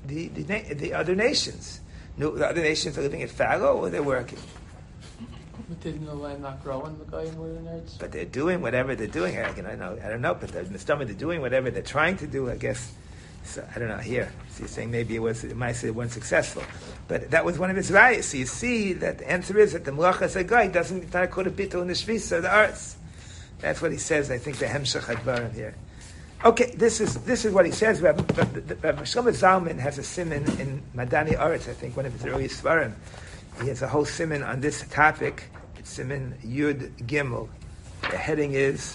The other nations. The other nations are living at Pharaoh or they're working? But didn't the land not grow in the Goyim were in Eretz? But they're doing whatever they're doing. I don't know. But in the stomach, they're doing whatever they're trying to do. I guess. So, I don't know. Here, so you're saying maybe it might say it wasn't successful, but that was one of his rayos. So you see that the answer is that the Melachas Hagoy doesn't not call a bitul in the Shvisa of the arts. That's what he says. I think the Hemshech Hadvarim here. Okay, this is what he says. Rabbi Shlomo Zalman has a siman in Madani Aretz, I think one of his early svarim. He has a whole siman on this topic. It's siman Yud Gimel. The heading is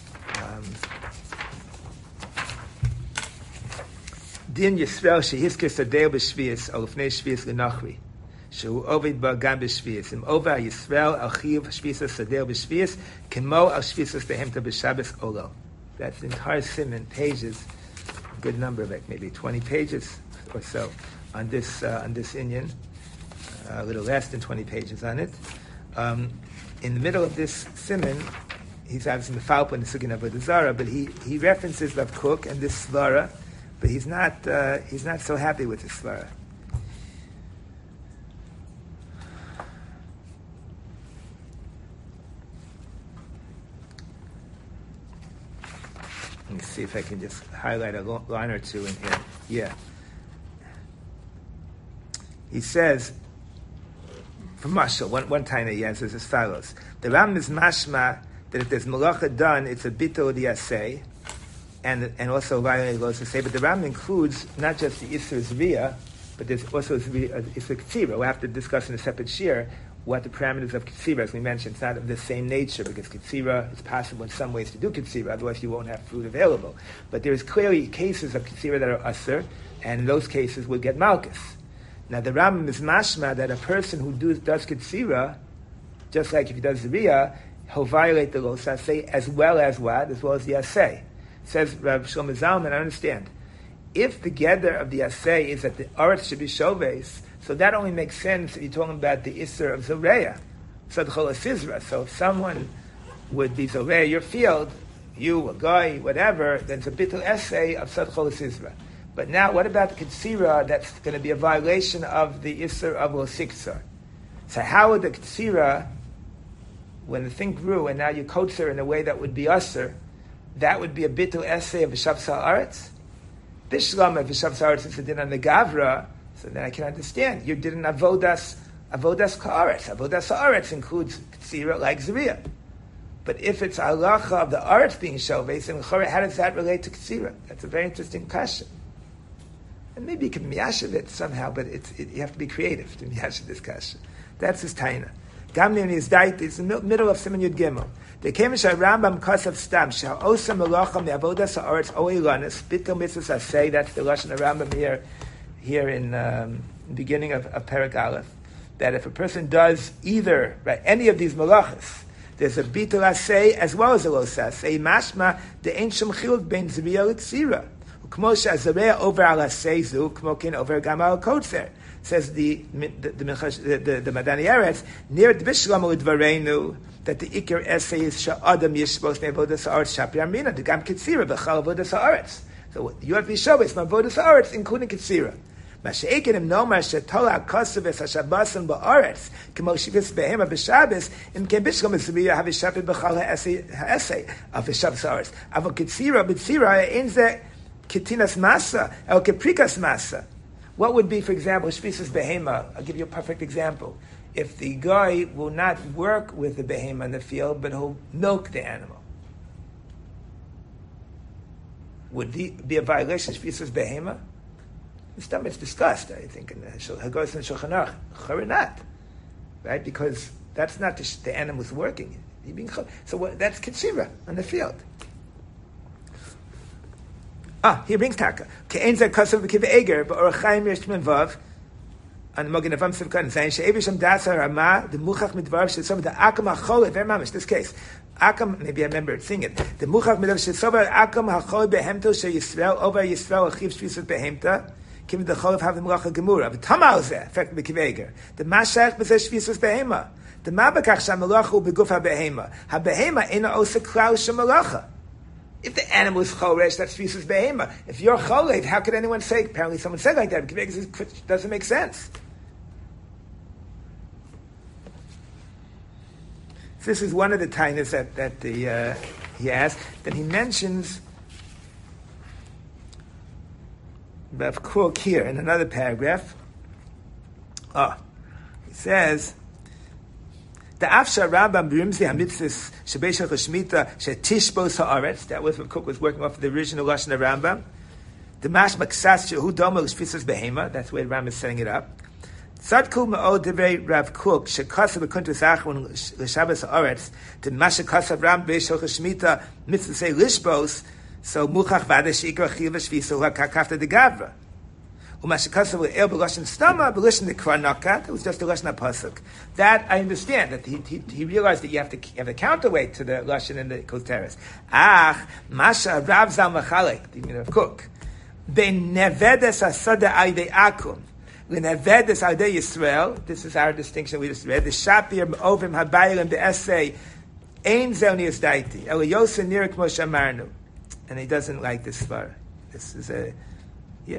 Din Yisrael Shehizker Sadeo B'Shvius Olufnei Shvius L'Nochri Shehu Ovid Ba Gam B'Shvius Im Ova Yisrael Al Chiv Shvius Sadeo B'Shvius Kemo Al Shvius Behemta B'Shabbos Olo. That's the entire siman, pages, a good number of it, maybe 20 pages or so on this inyan, a little less than 20 pages on it. In the middle of this siman, he's obviously mefalpa in the Sugin Avodah Zarah, but he references Rav Kook and this svara, but he's not so happy with this svara. Let me see if I can just highlight a line or two in here. Yeah. He says, from Mashal, one time he answers as follows. The Ram is mashma that if there's malacha done, it's a bitul diyaseh, and also violated laws to say, but the Ram includes not just the Isser Zriya, but there's also Isser Ktsira. We'll have to discuss in a separate shir what the parameters of Ktsira, as we mentioned, it's not of the same nature, because Ktsira, it's possible in some ways to do Ktsira, otherwise you won't have food available. But there is clearly cases of Ktsira that are Asr, and in those cases would get Malkus. Now the Rambam is mashma that a person who does Ktsira, just like if he does Zriya, he'll violate the Lo Saseh as well as what? As well as the Aseh. Says Rav Shlomo Zalman, I understand. If the gather of the Aseh is that the Aretz should be Shoves, so that only makes sense if you're talking about the Isser of Zoreya, Sadchol Asizra. So if someone would be Zoreya your field, you, a guy, whatever, then it's a bitul essay of Sadchol Asizra. But now, what about the Ktsira that's going to be a violation of the Isser of Lo-Siksar? So how would the Ktsira, when the thing grew and now you kotzer in a way that would be Asr, that would be a bitul essay of V'shav Sal Aretz? Bishlam of V'shav Sal Aretz is a din on the Gavra, so then I can understand. You did an avodas ka'aretz. Avodas ha'aretz includes ktsira like zriya. But if it's halacha of the aretz being shoves, then how does that relate to ktsira? That's a very interesting question. And maybe you can miyashiv it somehow, but you have to be creative to miyashiv this question. That's his taina. Gamliel is dait. It's the middle of Siman Yud Gimel. They came to Rambam Kosav Stam Shal Osam Melacham Avodas ha'aretz Oilanis Bitul Mitzvos Aseh. That's the lashon of Rambam here in the beginning of Perek Aleph, that if a person does either any of these malachas, there's a bitul aseh as well as a lo saseh. Mashma the ein shum chiluk ben zriya l'tzira. Ukmo she'azareya over al aseh zu ukmo kin over gamal kotzer. Says the Madani Eretz near Bishlam Udvarenu that the ikir essay is sha'adam yishbos ne'avodas ha'aretz shapi armina the gam kitzira b'chal avodas ha'aretz. So you have to be showis ma'avodas ha'aretz including kitzira. Masha'ekenim nomar shetola kosavis hashabbasim ba'aretz k'mo shivus behema b'shabbos im ken bishlam zriya have shapi b'chal ha'essay of v'shav ha'aretz. Avo kitzira b'tzira ein ze kitinas masa el keprikas masa. What would be, for example, shvisas behema? I'll give you a perfect example. If the guy will not work with the behema in the field, but he'll milk the animal, would be a violation of shvisas behema? It's discussed, I think, in the Hagos and Shulchan Aruch. Not, right? Because that's not the animal's working. So that's kitsira on the field. He brings taka. Ke'en zeh kasav v'kiv eger, ba'or chaim yesh vav, on Mogen Avam Sivkan, saying, she'evisham dasa rama, the muchach midvar, she'sov, the akam ha'chol, very mamish, this case. Akam, maybe I remember seeing it. The muchach midvar, she'sov, akam ha'chol behemto, she'yisrael, over Yisrael, achiv shvisat behemta, kim the chol of have the muchach gemura. But tamal zeh, effect v'kiv eger. The mashach b'zeh shvisat behema. The mabakach sha'malachu beguf ha'behema. Ha'behema ina osa klau sha'malacha. If the animal is choresh, that's shvisas behema. If you're cholev, how could anyone say? Apparently, someone said like that. Because it doesn't make sense. So this is one of the tainas that he has. Then he mentions Rav Kook here in another paragraph. He says, the Afshar Rambam B'rimzi HaMitzvahs Shebeshach HaShmita Shetishbos HaAretz. That was what Kook was working off of the original Lashon of Rambam. The Mash Maksas Shehu Doma L'Shfisas Behema. That's the way Rambam is setting it up. Tzadku Ma'od Divrei Rav Kook Shekasav B'Kuntus Achron L'Shabbos HaAretz to Mash Shekasav Rambam B'Shach HaShmita Mitzvah Say Lishbos. So Muchach Vada Sheikra Chiv HaShvisa HaKakafta De Gavra. It was just the Lashon HaPasuk. That I understand, that he realized that you have a counterweight to the Lashon and the Koteres. Masha Rav Zal Machalek, the meaning of Kook. Ben Nevedes Asada Aidei Akum. Nevedes Aidei Yisrael. This is our distinction we just read. The Shapir Ovim Habayim the essay Ein Zoni Daiti. Eliyosa Nirik Moshe Amarnu. And he doesn't like this far. This is yeah.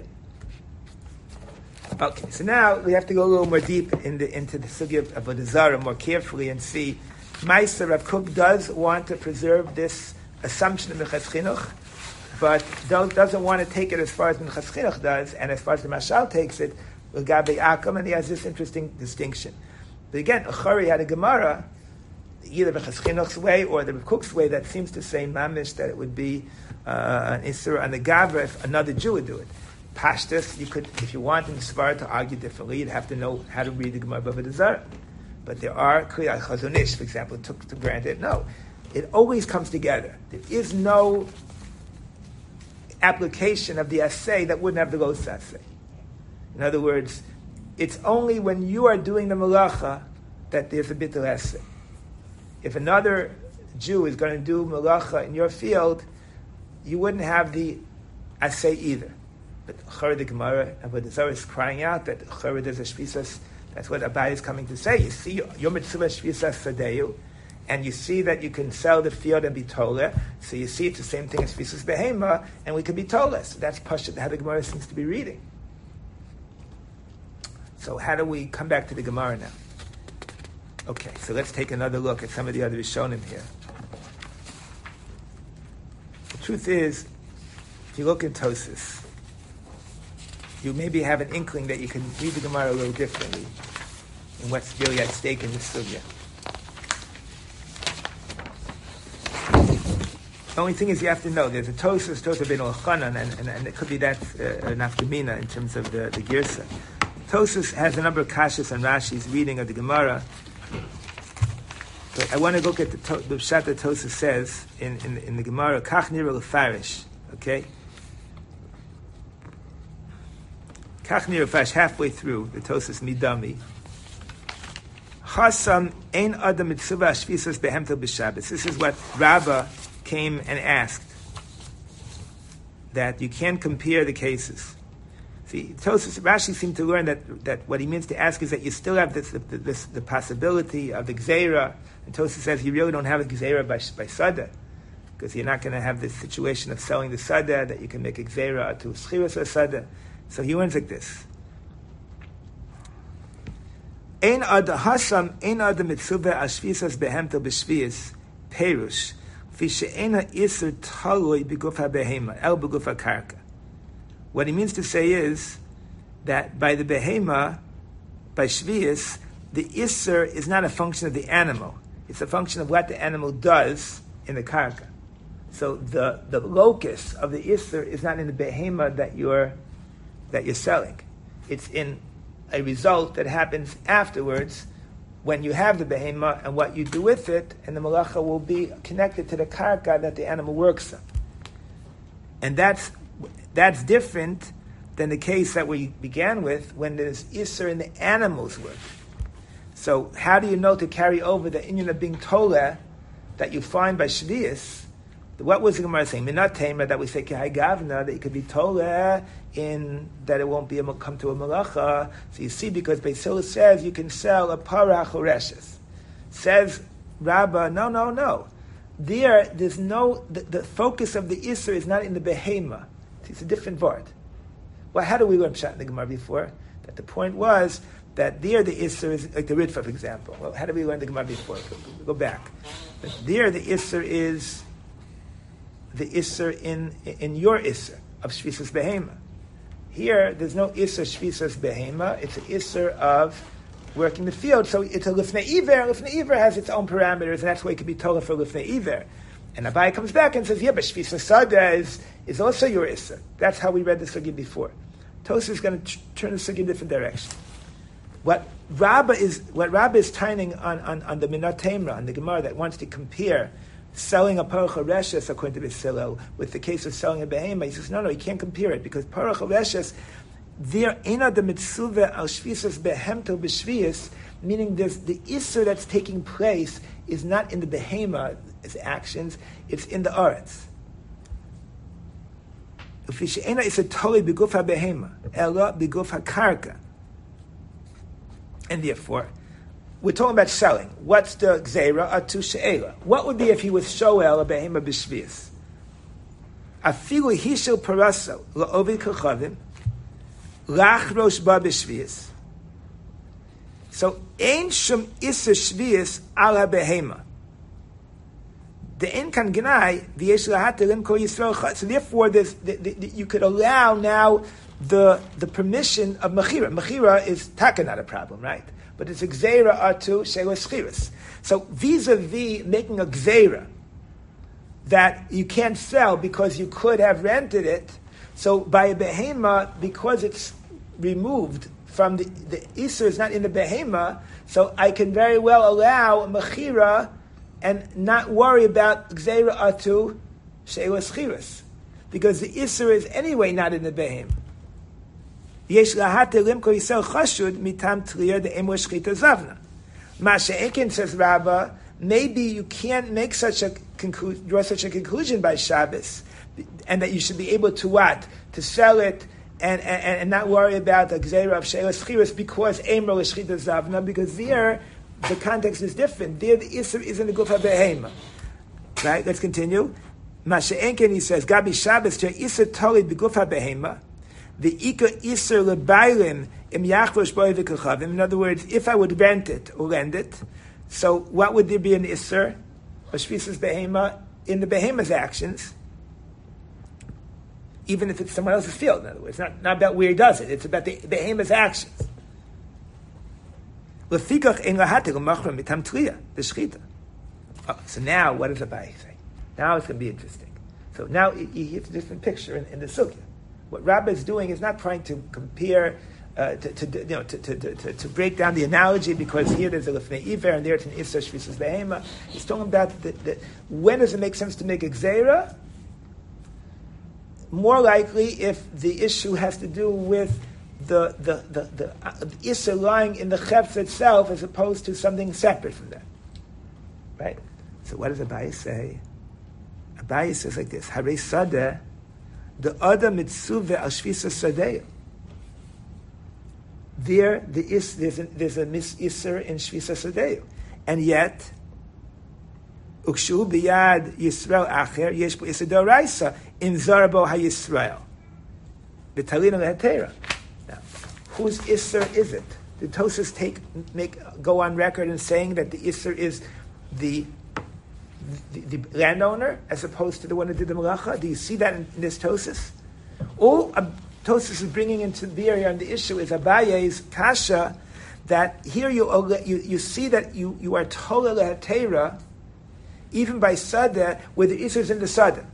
Okay, so now we have to go a little more deep into the sugya of Avodah Zarah more carefully and see. Meister Rav Kook does want to preserve this assumption of Minchas Chinuch, but doesn't want to take it as far as Minchas Chinuch does, and as far as the Mashal takes it, Gabe Akum, and he has this interesting distinction. But again, Achari had a Gemara, either Minchas Chinuch's way or the Rav Kook's way, that seems to say mamish that it would be an Isser on the Gavra if another Jew would do it. Pashtus, you could, if you want in the Svar to argue differently, you'd have to know how to read the Gemara Bava Zarah. But there are Kriyat Chazon Ish, for example, took to grant it. No, it always comes together. There is no application of the essay that wouldn't have the Los essay. In other words, it's only when you are doing the malacha that there's a bittul essay. If another Jew is going to do malacha in your field, you wouldn't have the essay either. But Chara the Gemara, Avodah Zarah is crying out that Chara there's a shvisas. That's what Abai is coming to say. You see your mitzvah shvisas sadeyu, and you see that you can sell the field and be toleh. So you see it's the same thing as shvisas behema, and we can be toleh. So that's pashut how the Gemara seems to be reading. So how do we come back to the Gemara now? Okay, so let's take another look at some of the other Rishonim here. The truth is, if you look in Tosfos, you maybe have an inkling that you can read the Gemara a little differently in what's really at stake in this sugya. The only thing is you have to know there's a Tosfos ben Elchanan, and it could be that an aftermina in terms of the Girsa. Tosfos has a number of kashas and Rashi's reading of the Gemara. But I want to look at the pshat that Tosfos says in the Gemara. Kach nira l'farish. Okay. Kach nira l'farish, halfway through the Tosfos midami. Chasam ein adam mitzvah shvisas behemtel b'Shabbos. This is what Rabbah came and asked. That you can't compare the cases. See, Tosfos, Rashi seemed to learn that what he means to ask is that you still have the possibility of the Gzeira. And Tosfos says you really don't have a Gzeira by Sada, because you're not going to have this situation of selling the Sada, that you can make a Gzeira to Schiras or Sada. So he learns like this. Ein ad hasam ein ad mitzvah ashvisas behemtel b'shvius perush fi she'ena iser taloi b'guf ha'behema el b'guf ha'karka. What he means to say is that by the behema, by shvius, the iser is not a function of the animal; it's a function of what the animal does in the karka. So the locus of the iser is not in the behema that you're selling; it's in a result that happens afterwards when you have the behema and what you do with it, and the malacha will be connected to the karka that the animal works on. And that's different than the case that we began with when there's iser in the animal's work. So how do you know to carry over the inyan of being toleh that you find by shvius? What was the Gemara saying? Minat Tamer, that we say Kehai Gavna, that you could be toleh in that it won't be able to come to a malacha. So you see, because Beis says you can sell a parach oreshes. Says Rabbah, no. There's no, the focus of the Isser is not in the behema. It's a different word. Well, how do we learn Pshat in the Gemara before? That the point was that there the Isser is, like the Ritva, for example. Well, how did we learn the Gemara before? Go back. But there the Isser is the Isser in your Isser of Shvisas Behema. Here, there's no Isser Shvisas Behema. It's an Isser of working the field. So it's a Lifnei Iver. Lifnei Iver has its own parameters, and that's why it could be Torah for Lifnei Iver. And Abai comes back and says, yeah, but Shvisas Sada is also your Isser. That's how we read the Sugya before. Tosfos is going to turn the Sugya in a different direction. What Rabba is turning on the Minat Temra, on the Gemara that wants to compare selling a Parach HaReshes, according to Hillel, with the case of selling a Behema. He says, no, you can't compare it, because Parach HaReshes, there ina the mitzvah al shvisas behemto b'shvius, meaning there's the Isser that's taking place is not in the Behema's actions, it's in the Aretz. Ufishe'ena is a toli b'guf ha-behema, ela b'guf ha-karka. And therefore, we're talking about selling. What's the gzeira atu she'ela? What would be if he was shoel a behema b'shvius? Afilu hishel paraso la'ovid kachavim lach rosh ba b'shvius. So ein shum iser shvius al ha-behema. The ein kan gnai v'yesh lahata lim kol Yisrael. So therefore, you could allow now the permission of mechira. Mechira is taka not a problem, right? But it's a gzeira atu shelos chiras. So vis-a-vis making a gzeira that you can't sell because you could have rented it. So by a behema, because it's removed from the Isser is not in the behema, so I can very well allow a mechira and not worry about gzeira atu shelos chiras, because the Isser is anyway not in the behema. Yesh lahate limko yisel chashud mitam tliyah de emo shchita zavna. Masha Ekin, says Rabbah, maybe you can't make such a draw such a conclusion by Shabbos, and that you should be able to what? To sell it and not worry about the gzeira of shelos chiras because emo shchita zavna, because there the context is different. There the Isser is in the guf ha-behema. Right? Let's continue. Masha Ekin, he says, Gabi Shabbos ter Isser tolid b'guf ha-behema. The ika iser lebailim im yachvosh boy v'kachavim. In other words, if I would rent it or lend it, so what would there be an iser? A shvisas behema in the behema's actions, even if it's someone else's field. In other words, not about where he does it. It's about the behema's actions. Lefikach ein lahatik l'machram mitam tliyah the shchita. So now, what does Abai say? Now it's going to be interesting. So now he gets a different picture in the sugya. What Rabbah is doing is not trying to compare, to break down the analogy, because here there's a lefnei iver and there it's an isser shvisas behema. He's talking about when does it make sense to make a gzeira? More likely if the issue has to do with the isser lying in the chefs itself as opposed to something separate from that. Right? So what does Abai say? Abai says like this: Harei sadeh. The other mitzvah al shvisa sadeh. There's a mis-isser in shvisa sadeh, and yet ukshu biyad Yisrael acher yesh bo isser doraisa in zarbo hayisrael b'talina lehetera. Now, whose isser is it? Did Tosfos go on record in saying that the isser is the landowner as opposed to the one who did the malacha? Do you see that in this Tosfos? All Tosfos is bringing into the area on the issue is Abaye's kasha, that here you see that you are tola lehatera even by sada where the issue is in the sada.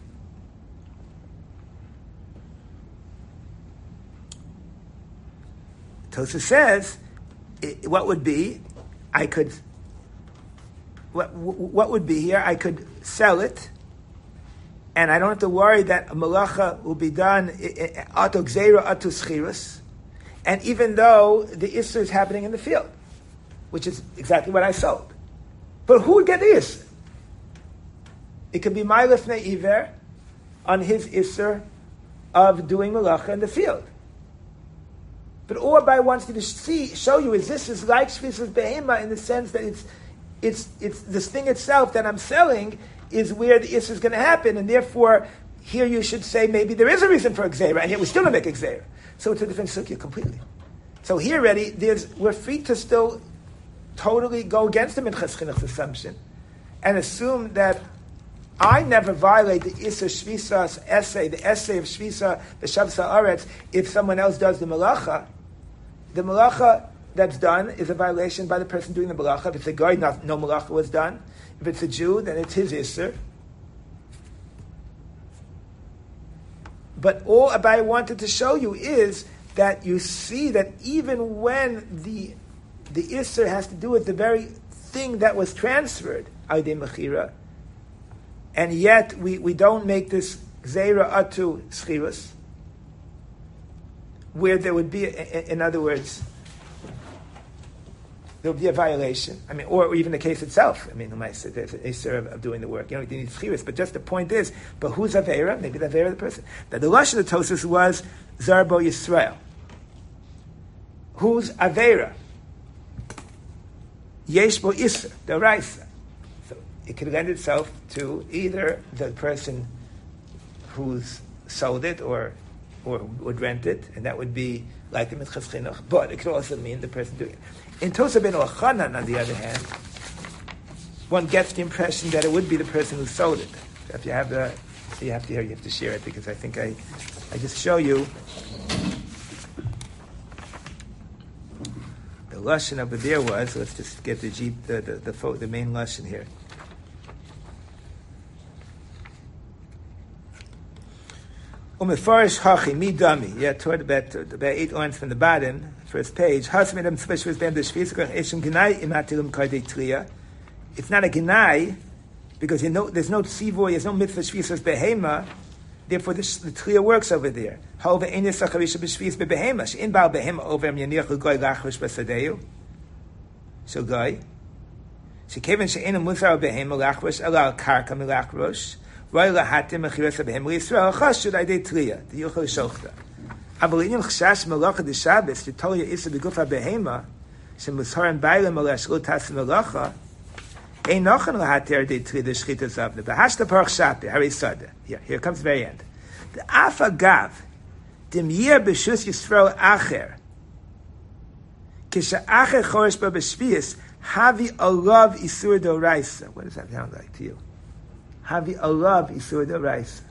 Tosfos says what would be what would be here? I could sell it, and I don't have to worry that a malacha will be done ato gzeira ato schiras, and even though the isser is happening in the field, which is exactly what I sold. But who would get the isser? It could be my lefnei iver on his isser of doing malacha in the field. But all Abai wants you to show you is this is like shvisas behema in the sense that it's this thing itself that I'm selling is where the Isser is going to happen, and therefore here you should say maybe there is a reason for a gzeira, and yet we still don't make a gzeira. So it's a different sugya completely. So here already, we're free to still totally go against the Minchas Chinuch's assumption and assume that I never violate the Issa Shvisa's essay, the essay of Shvisa, the Shavsa Aretz, if someone else does the Malacha. The Malacha that's done is a violation by the person doing the Malacha. If it's a guy, no Malacha was done. If it's a Jew, then it's his Isser. But all Abai wanted to show you is that you see that even when the Isser has to do with the very thing that was transferred, Aydei Mechira, and yet we don't make this Gzeira Atu Schirus, where there would be, in other words, there would be a violation. I mean, or even the case itself. I mean, there's an Isser of doing the work. You don't need Schirus, but just the point is, but who's Aveira? Maybe the Aveira of the person. That the Lashon of Tosfos was Zarbo Yisrael. Who's Aveira? Yeshbo Isser, the Raisa. So it could lend itself to either the person who's sold it or would rent it, and that would be like the Minchas Chinuch, but it could also mean the person doing it. In Tosa ben Ochanan, on the other hand, one gets the impression that it would be the person who sold it. So if you have you have to share it, because I think I just show you the lashon over there was. Let's just get the main lashon here. Umefarish hachi mi dami. Yeah, toward about 8 lines from the bottom, first page. It's not a genai because there's no tzivoy, there's no mitzvah shvisas behema. Therefore, the tria works over there. However, ein yisacharish b'shvis bebehema. She'in bal behema over yaniach l'goy lachrosh b'sadeu. So goy. Shekeven she'en musar behema lachrosh ela karka milachrosh. Roy lahatim mechiras behem Yisrael chashud aydei tria the yuchal shochta. Avolinim chashash malacha de Shabbos to tell you isa begufa behema shemusharan bailam alash lo tasim malacha. Ein nochen lahater de tria the shchita zavne behashta parach shapi harisada. Yeah, here comes the very end. The afagav dim yir b'shus Yisrael acher kisha acher chorish ba b'shvius havi alav isur doraisa. What does that sound like to you? Havi alav isur d'oraisa.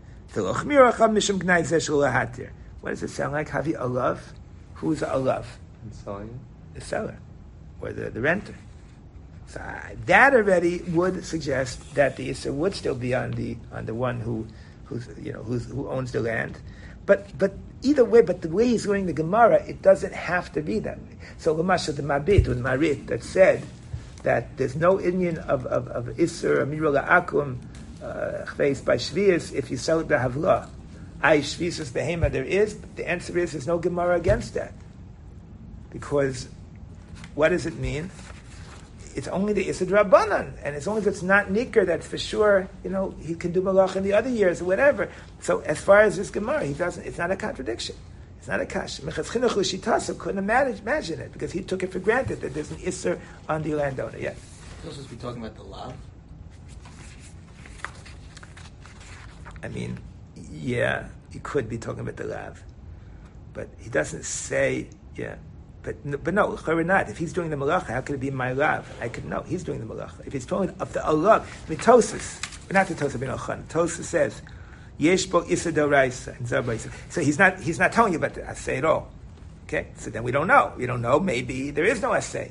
What does it sound like? Havi alav? Who's the alav? The seller, or the renter. So that already would suggest that the isur would still be on the one who owns the land. But either way, but the way he's learning the Gemara, it doesn't have to be that way. So l'masha the Mabit or the Marit that said that there's no Indian of Isser Amira La'akum chveis by Shvius if you sell it to Havlah. I Shvius behema there is, but the answer is there's no Gemara against that. Because what does it mean? It's only the Isser Rabbanan, and as long as it's not Nikr, that's for sure, he can do Malach in the other years or whatever. So as far as this Gemara, it's not a contradiction. It's not a kash. Minchas Chinuch l'shitaso couldn't imagine it because he took it for granted that there's an isser on the landowner. Yes. You're supposed to be talking about the lav. I mean, yeah, he could be talking about the lav, but he doesn't say. Yeah, but no, not. If he's doing the malacha, how could it be my lav? I could know he's doing the malacha. If he's talking of the alav, mitosis, not the Tosa ben Ochan. Tosa says. Yesh bo Issa Doraisa and Zarba. So he's not telling you about the assay at all. Okay, so then we don't know. We don't know. Maybe there is no assay.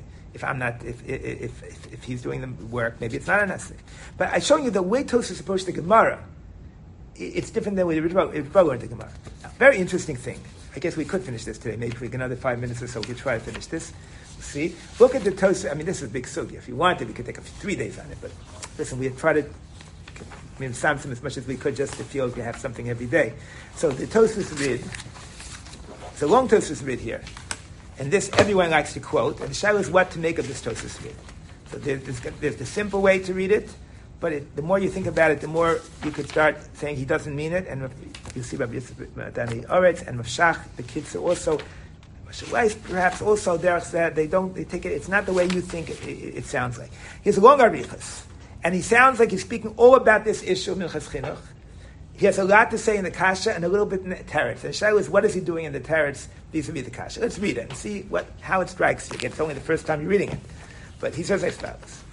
If he's doing the work, maybe it's not an assay. But I'm showing you the way Tosfos is approached the Gemara. It's different than we learned the Gemara. Very interesting thing. I guess we could finish this today. Maybe for another 5 minutes or so, we could try to finish this. See, look at the Tosfos. I mean, this is a big sugya. If you wanted, we could take 3 days on it. But listen, we try to. Samson as much as we could just to feel you have something every day. So the Tosfos read, it's a long Tosfos read here. And this everyone likes to quote. And the shaila is what to make of this Tosfos read. So there's the simple way to read it, but the more you think about it, the more you could start saying he doesn't mean it. And you see Rabbi Dani Oretz and Mafshach, the kids are also, perhaps also that they take it, it's not the way you think it sounds like. Here's a long arichas. And he sounds like he's speaking all about this issue of Minchas Chinuch. He has a lot to say in the Kasha and a little bit in the Teretz. And Shaila is, what is he doing in the Teretz vis-a-vis the Kasha? Let's read it and see how it strikes you. It's only the first time you're reading it. But he says as follows.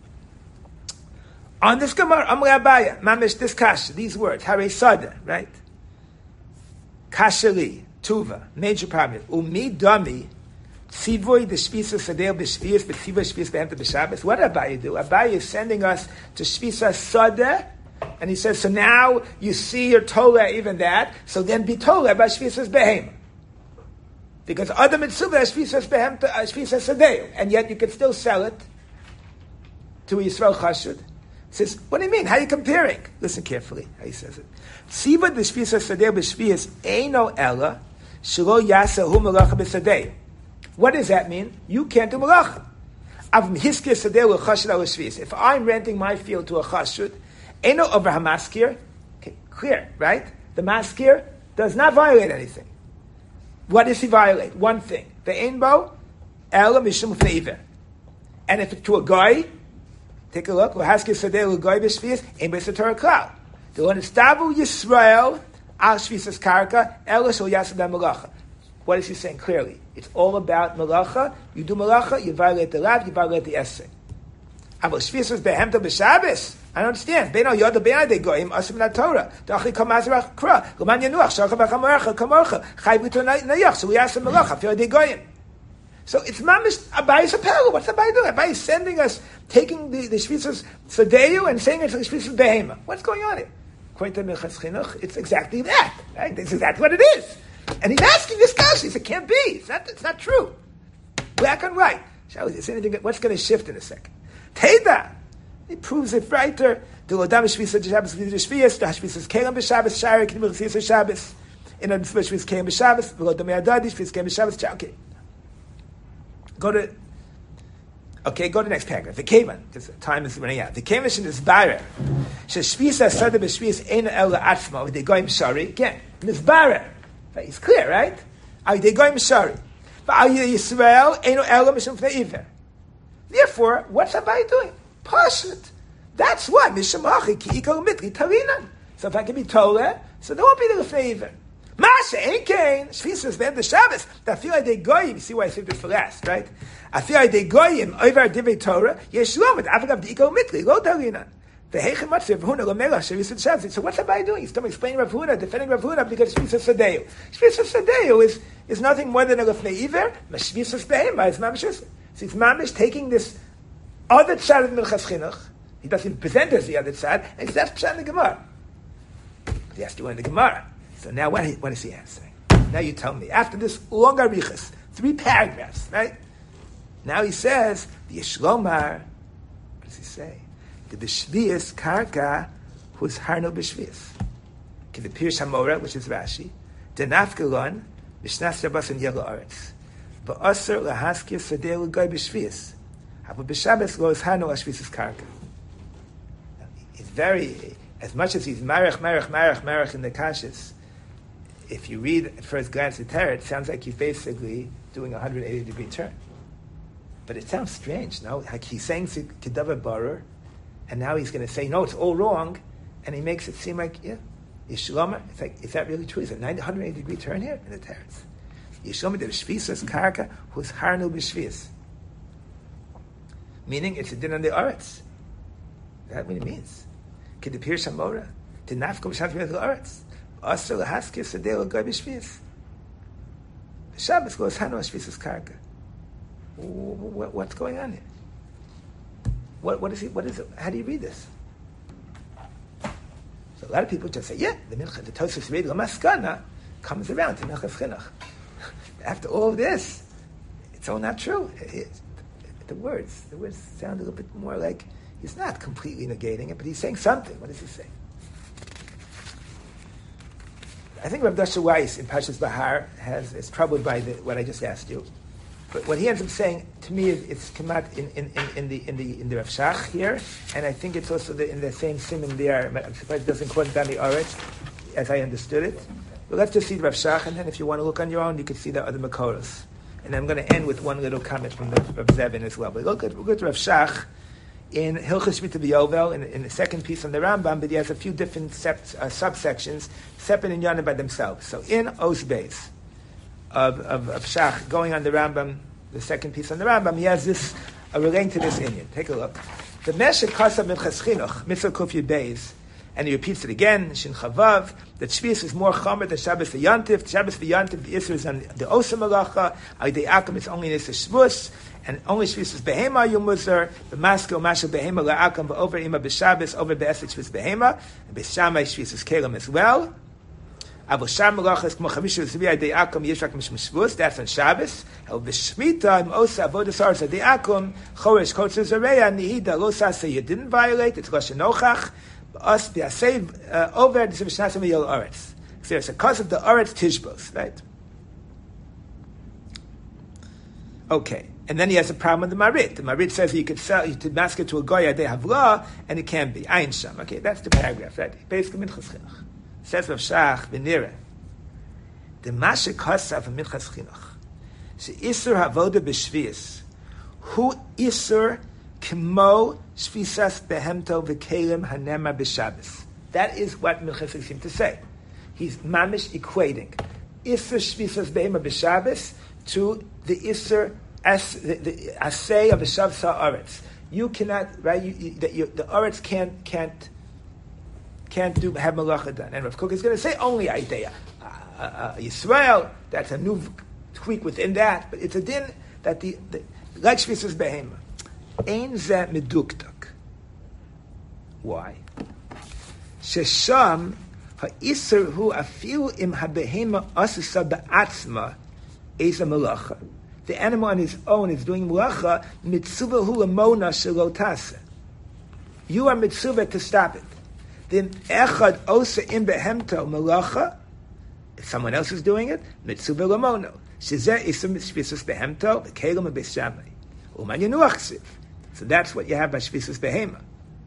On this Gemara, Amr Abaya, Mamish, this Kasha, these words, Hare Sada, right? Kashali, Tuva, major problem. Umi Dami, Sivoy the Shvisa Sadeo B'Shvias, but Sivoy Shvias B'Hemta B'Shabbos. What did Abaya do? Abaya is sending us to Shvisa Sada, and he says, so now you see your Torah even that, so then be Torah by Shvisas Behema. Because Adam Mitzvah is Shvisas Behemta, Shvisas Sadeo, and yet you can still sell it to Yisrael Chashud. He says, what do you mean? How are you comparing? Listen carefully how he says it. Siva the Shvisas Sadeo B'Shvias Eino Ella Shelo Yasa Hu Malacha B'Sadeo. What does that mean? You can't do Malacha. If I'm renting my field to a Chashud, Eno over Hamaskir, okay, clear, right? The Maskir does not violate anything. What does he violate? One thing. The Einbo, Ela Mishum Feiver. And if it's to a guy, take a look, Lahaskir Sadeh L'Goy B'Shvias, Ein B'Sator Klal. The one is Tavu Yisrael, Al Shvisas Karka, Ela Shal Yasad Malacha. What is he saying clearly? It's all about Malacha. You do Malacha, you violate the Lav, you violate the Essay. Aval Shvisas Behemta B'Shabbos. I don't understand. Beino yoda beina de goyim asim na Torah. Dachli kamazrach kra. Goman yanuach sharcha v'chamarcha kamorcha. Chai v'to nayach. So we ask the malach. Afil de goyim. So it's mamish Abayi's apparel. What's Abayi doing? Abayi is sending us, taking the shvisas sadeyu and saying it's the shvisas behema. What's going on here? According to Minchas Chinuch, it's exactly that. Right? That's exactly what it is. And he's asking this question. He said, it can't be. It's not true. Black and white. Is anything? What's going to shift in a second? Teda. He proves it brighter. The Lodam Shvisa Shabbos Shvias, the Shvisas Kelam B'Shabbos, Shari Kelim B'Chis Shabbos. In a Shvis Kelam B'Shabbos, the Lodam Yadadi Shvis Kelam B'Shabbos. Okay. Go to the next paragraph. The Kevan, because time is running out. The Kevan is Barer. Shvisa Sada B'Shvias Ein El Atzma. They goyim Shari again. Mizbarer. It's clear, right? They goyim Shari. V'al Yisrael Ein El Mishum Fnei Therefore, what's Abai doing? Passionate. That's why Mishamachi ki ikol mitri tarinan. So if I can be Torah, so there won't be the favor. Masha ain't kain. Shvisas ben the Shabbos. I feel like they goyim. You see why I saved this for last, right? I feel like they goyim over divrei Torah. Yeshua mit avagav di ikol mitri lo tarinan. The heichem matzir v'huna lo melach shvisas Shabbos. So what's Abai doing? He's explaining Rav Huna, defending Rav Huna because Shvisas Sadeu. Shvisas Sadeu is nothing more than a lefnei iver. Shvisas behema is mamishus. So it's mamish taking this other side of Minchas Chinuch. He doesn't present as the other side, and he says Pshat in the Gemara. He asked you in the Gemara. So now what is he answering? Now you tell me. After this long arichas, 3 paragraphs, right? Now he says, the Yishlomar, what does he say? The B'Shvias Karka, who's Harno B'Shvias. The Pirush HaMoreh, which is Rashi, the Nafkalon, B'Shnas Rabbas and Yelo Aretz. Ba'asr lahaskir sadeh l'goy B'Shvias. But b'Shabbos lo is hano ashvisas karka. It's very, as much as he's marech in the kashas, if you read at first glance the Torah, it sounds like he's basically doing a 180-degree turn. But it sounds strange, no? Like he's saying kedavar barer, and now he's going to say, no, it's all wrong, and he makes it seem like, yeah, Yishlomar. It's like, is that really true? Is it a 180-degree turn here in the Torah? Yishlomar de b'Shvisas karka, who's harnu b'Shvias. Meaning it's a din on the Aretz. That's what it means. Kid the Pirush HaMoreh, to nafko b'shav yed l'Aretz. Asr l'haskir sadeh l'goy b'Shvias. The Shabbos goes hano Shvisas karka. What's going on here? What is it? How do you read this? So a lot of people just say, yeah, the Tosfos read l'maskana comes around to Minchas Chinuch. After all of this, it's all not true. The words sound a little bit more like he's not completely negating it, but he's saying something. What does he say? I think Rav Dasha Weiss in Parshas Bahar is troubled by what I just asked you. But what he ends up saying to me it's come out in the Rav Shach here, and I think it's also in the same simon there. I'm surprised it doesn't quote Dami Aretz as I understood it. But let's just see the Rav Shach, and then if you want to look on your own, you can see the other Makoros. And I'm going to end with one little comment from the Rav Zevin as well. But look at Rav Shach in Hilchos Shmita B'Yovel, in the second piece on the Rambam, but he has a few different subsections, separate and Yana by themselves. So in Oz Beis of Shach, going on the Rambam, the second piece on the Rambam, he has this, relating to this Inyan. Take a look. The Meshech Kasav Minchas Chinuch, Mitzvah Kuf Yud Beis, and he repeats it again, Shin Chavav, that Shvius is more chomer than Shabbos v'Yantiv. Shabbos v'Yantiv, the Isser is on the Osa Malacha, Aydei Akum, it's only in Isser Shvus, and only Shvius is Behema Yumuzar, the Maskil Mashal Behema La'akam, over Ima B'Shabbos, over B'Esek Shvius Behema, and B'Shamai Shvius is Kelim as well. Avosham Malacha is Kmo Chamisha Zvi Aydei Akum, Yishrak Mishum Shvus, that's on Shabbos. El B'Shmita, Im Osa Avodah Saras Aydei Akum, Choresh Kotzer Zareya, Nihida, Lo Sasa, you didn't violate, it's Rosh Nochach, us be a save over the Sivishnasim Yel Aretz. There's a cause of the Aretz Tishbos, right? Okay, and then he has a problem with the Marit. The Marit says you could sell, you could mask it to a Goya de Havla, and it can be Ayin Sham. Okay, that's the paragraph, right? Basically, Minchas Chinuch says Rav Shach V'Nira, the Mashe Kosav of Minchas Chinuch, she Isur Havoda B'Shvius, who Isur Kimo Shvisas Behemto V'Kelim Hanema B'Shabbos. That is what Minchas seems to say. He's mamish equating Isser Shvisas Behema B'Shabbos to the Isser the Asay of the Shav Sa'aretz. You cannot, right? The Aretz can't have malacha done. And Rav Kook is going to say only Aidea Yisrael. That's a new tweak within that, but it's a din that the like Shvisas Behema. Ein zeh meduktak. Why? Shesham ha'isur hu afilu im habehema asisa be'atzma eza melacha. The animal on his own is doing melacha mitzuvah hu lemona shelo tasa. You are mitzuvah to stop it. Then echad osa im behemto melacha. If someone else is doing it, mitzuvah lemono. Shezeh isur shvisas behemto v'kelim b'shamai. Uman yenuach siv. So that's what you have by Shvisas Behema.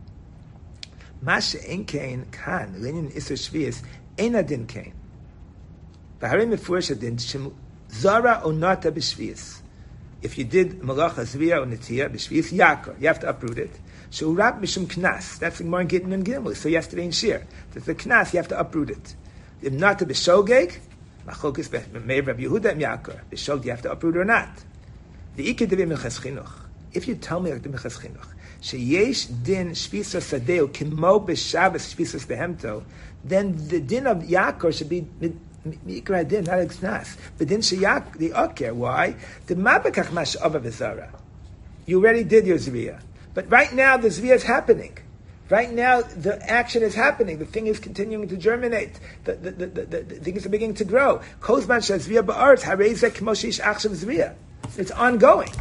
Masha ein kain kan lenin iser Shvis ein adin kain. V'harim mefurish adin shem zara onata b'Shvis. If you did malacha zvia or netiya b'Shvis yakor, you have to uproot it. Shurab mishum knas. That's the Gemara in Gittin and Gimel. So yesterday in Shir, that's the knas. You have to uproot it. If not to b'shogeg, machokis b'meiv Rabbi Yehuda yakor. B'shogeg you have to uproot or not. The iked devim Minchas Chinuch. If you tell me like the Minchas Chinuch, sheyesh din shvisas sadeo kimo b'Shabbos shvisas behemto, then the din of Yakor should be mikra din, not exnas. But din sheyak the oker. Why? The mabekach mashava v'zara. You already did your zviyah, but right now the zviyah is happening. Right now the action is happening. The thing is continuing to germinate. The things are beginning to grow. Kozman shazviyah ba'aretz harezek kimo sheish achshav zviyah. It's ongoing.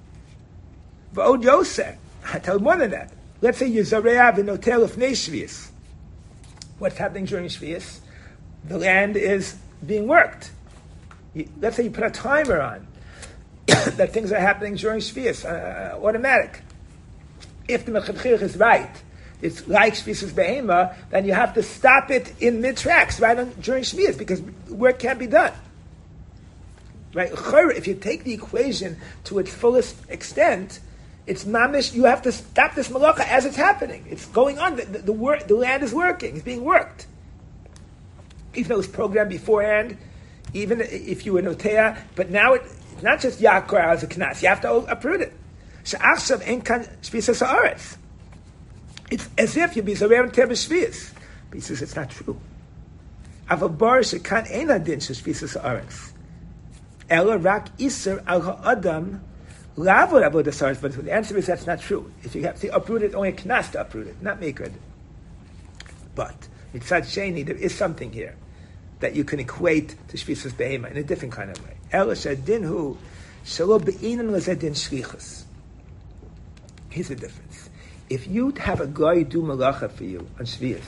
V'od Yosef, I tell you more than that. Let's say you're Zareah v'notel of Shvius. What's happening during Shvius? The land is being worked. Let's say you put a timer on that things are happening during Shvius, automatic. If the Mechatchilch is right, it's like Shvius Behema, then you have to stop it in mid-tracks during Shvius because work can't be done. Right? If you take the equation to its fullest extent, it's mamish. You have to stop this malacha as it's happening. It's going on. The land is working. It's being worked. Even though it was programmed beforehand, even if you were notea, but now it's not just yakor as a knas. You have to uproot it. She'achshav ein kan shvisas haaretz. It's as if you'd be zareim ter b'shvis. But he says it's not true. Avabar shekan ein adin shvisas haaretz. Ela rak iser al ha'adam. But the answer is that's not true. If you have to uproot it, only a knas to uproot it, not make it. But mitzad sheni, there is something here that you can equate to shvisas behema in a different kind of way. Ela shadinhu shelo be'inan lazedin shlichus. Here's the difference. If you have a guy do malacha for you on shvius,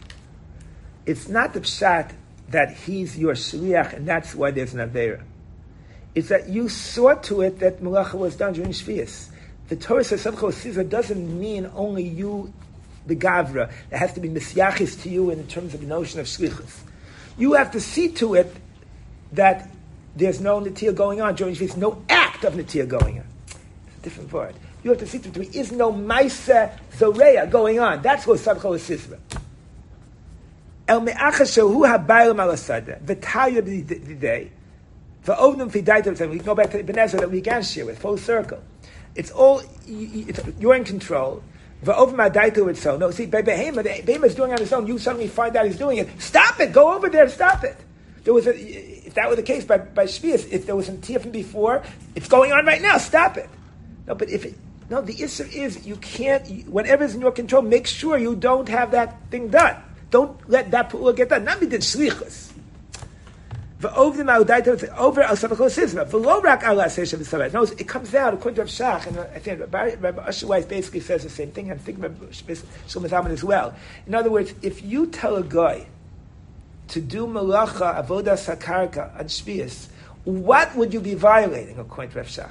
it's not the pshat that he's your shliach and that's why there's an avera. It's that you saw to it that malacha was done during Shvius. The Torah says Simcha doesn't mean only you, the Gavra. It has to be misyachis to you in terms of the notion of shlichus. You have to see to it that there's no netiyah going on during Shvius, no act of netiyah going on. It's a different word. You have to see that there is no Maisa Zoreya going on. That's what Sadcha Sisra. El Me'acha Shehu HaBaylam Al Asada, V'Taya B'Didei, V'Ovnum Fidaitem. We go back to Ibn Ezra that we began share with, full circle. It's all, you're in control. V'Ovnum Adaita with so. No, see, by Behema, the Behema is doing it on his own. You suddenly find out he's doing it. Stop it! Go over there and stop it. If that were the case by Shvius, if there was some tia from before, it's going on right now. Stop it. No, but the issue is you can't. Whatever's in your control, make sure you don't have that thing done. Don't let that pu'ula get done. Not be the shlichus. No, it comes out according to Rav Shach, and I think Rabbi Usher Weiss basically says the same thing. I'm thinking Rabbi Shlomo Zalman as well. In other words, if you tell a guy to do malacha avoda sakarka on Shvius, what would you be violating according to Rav Shach?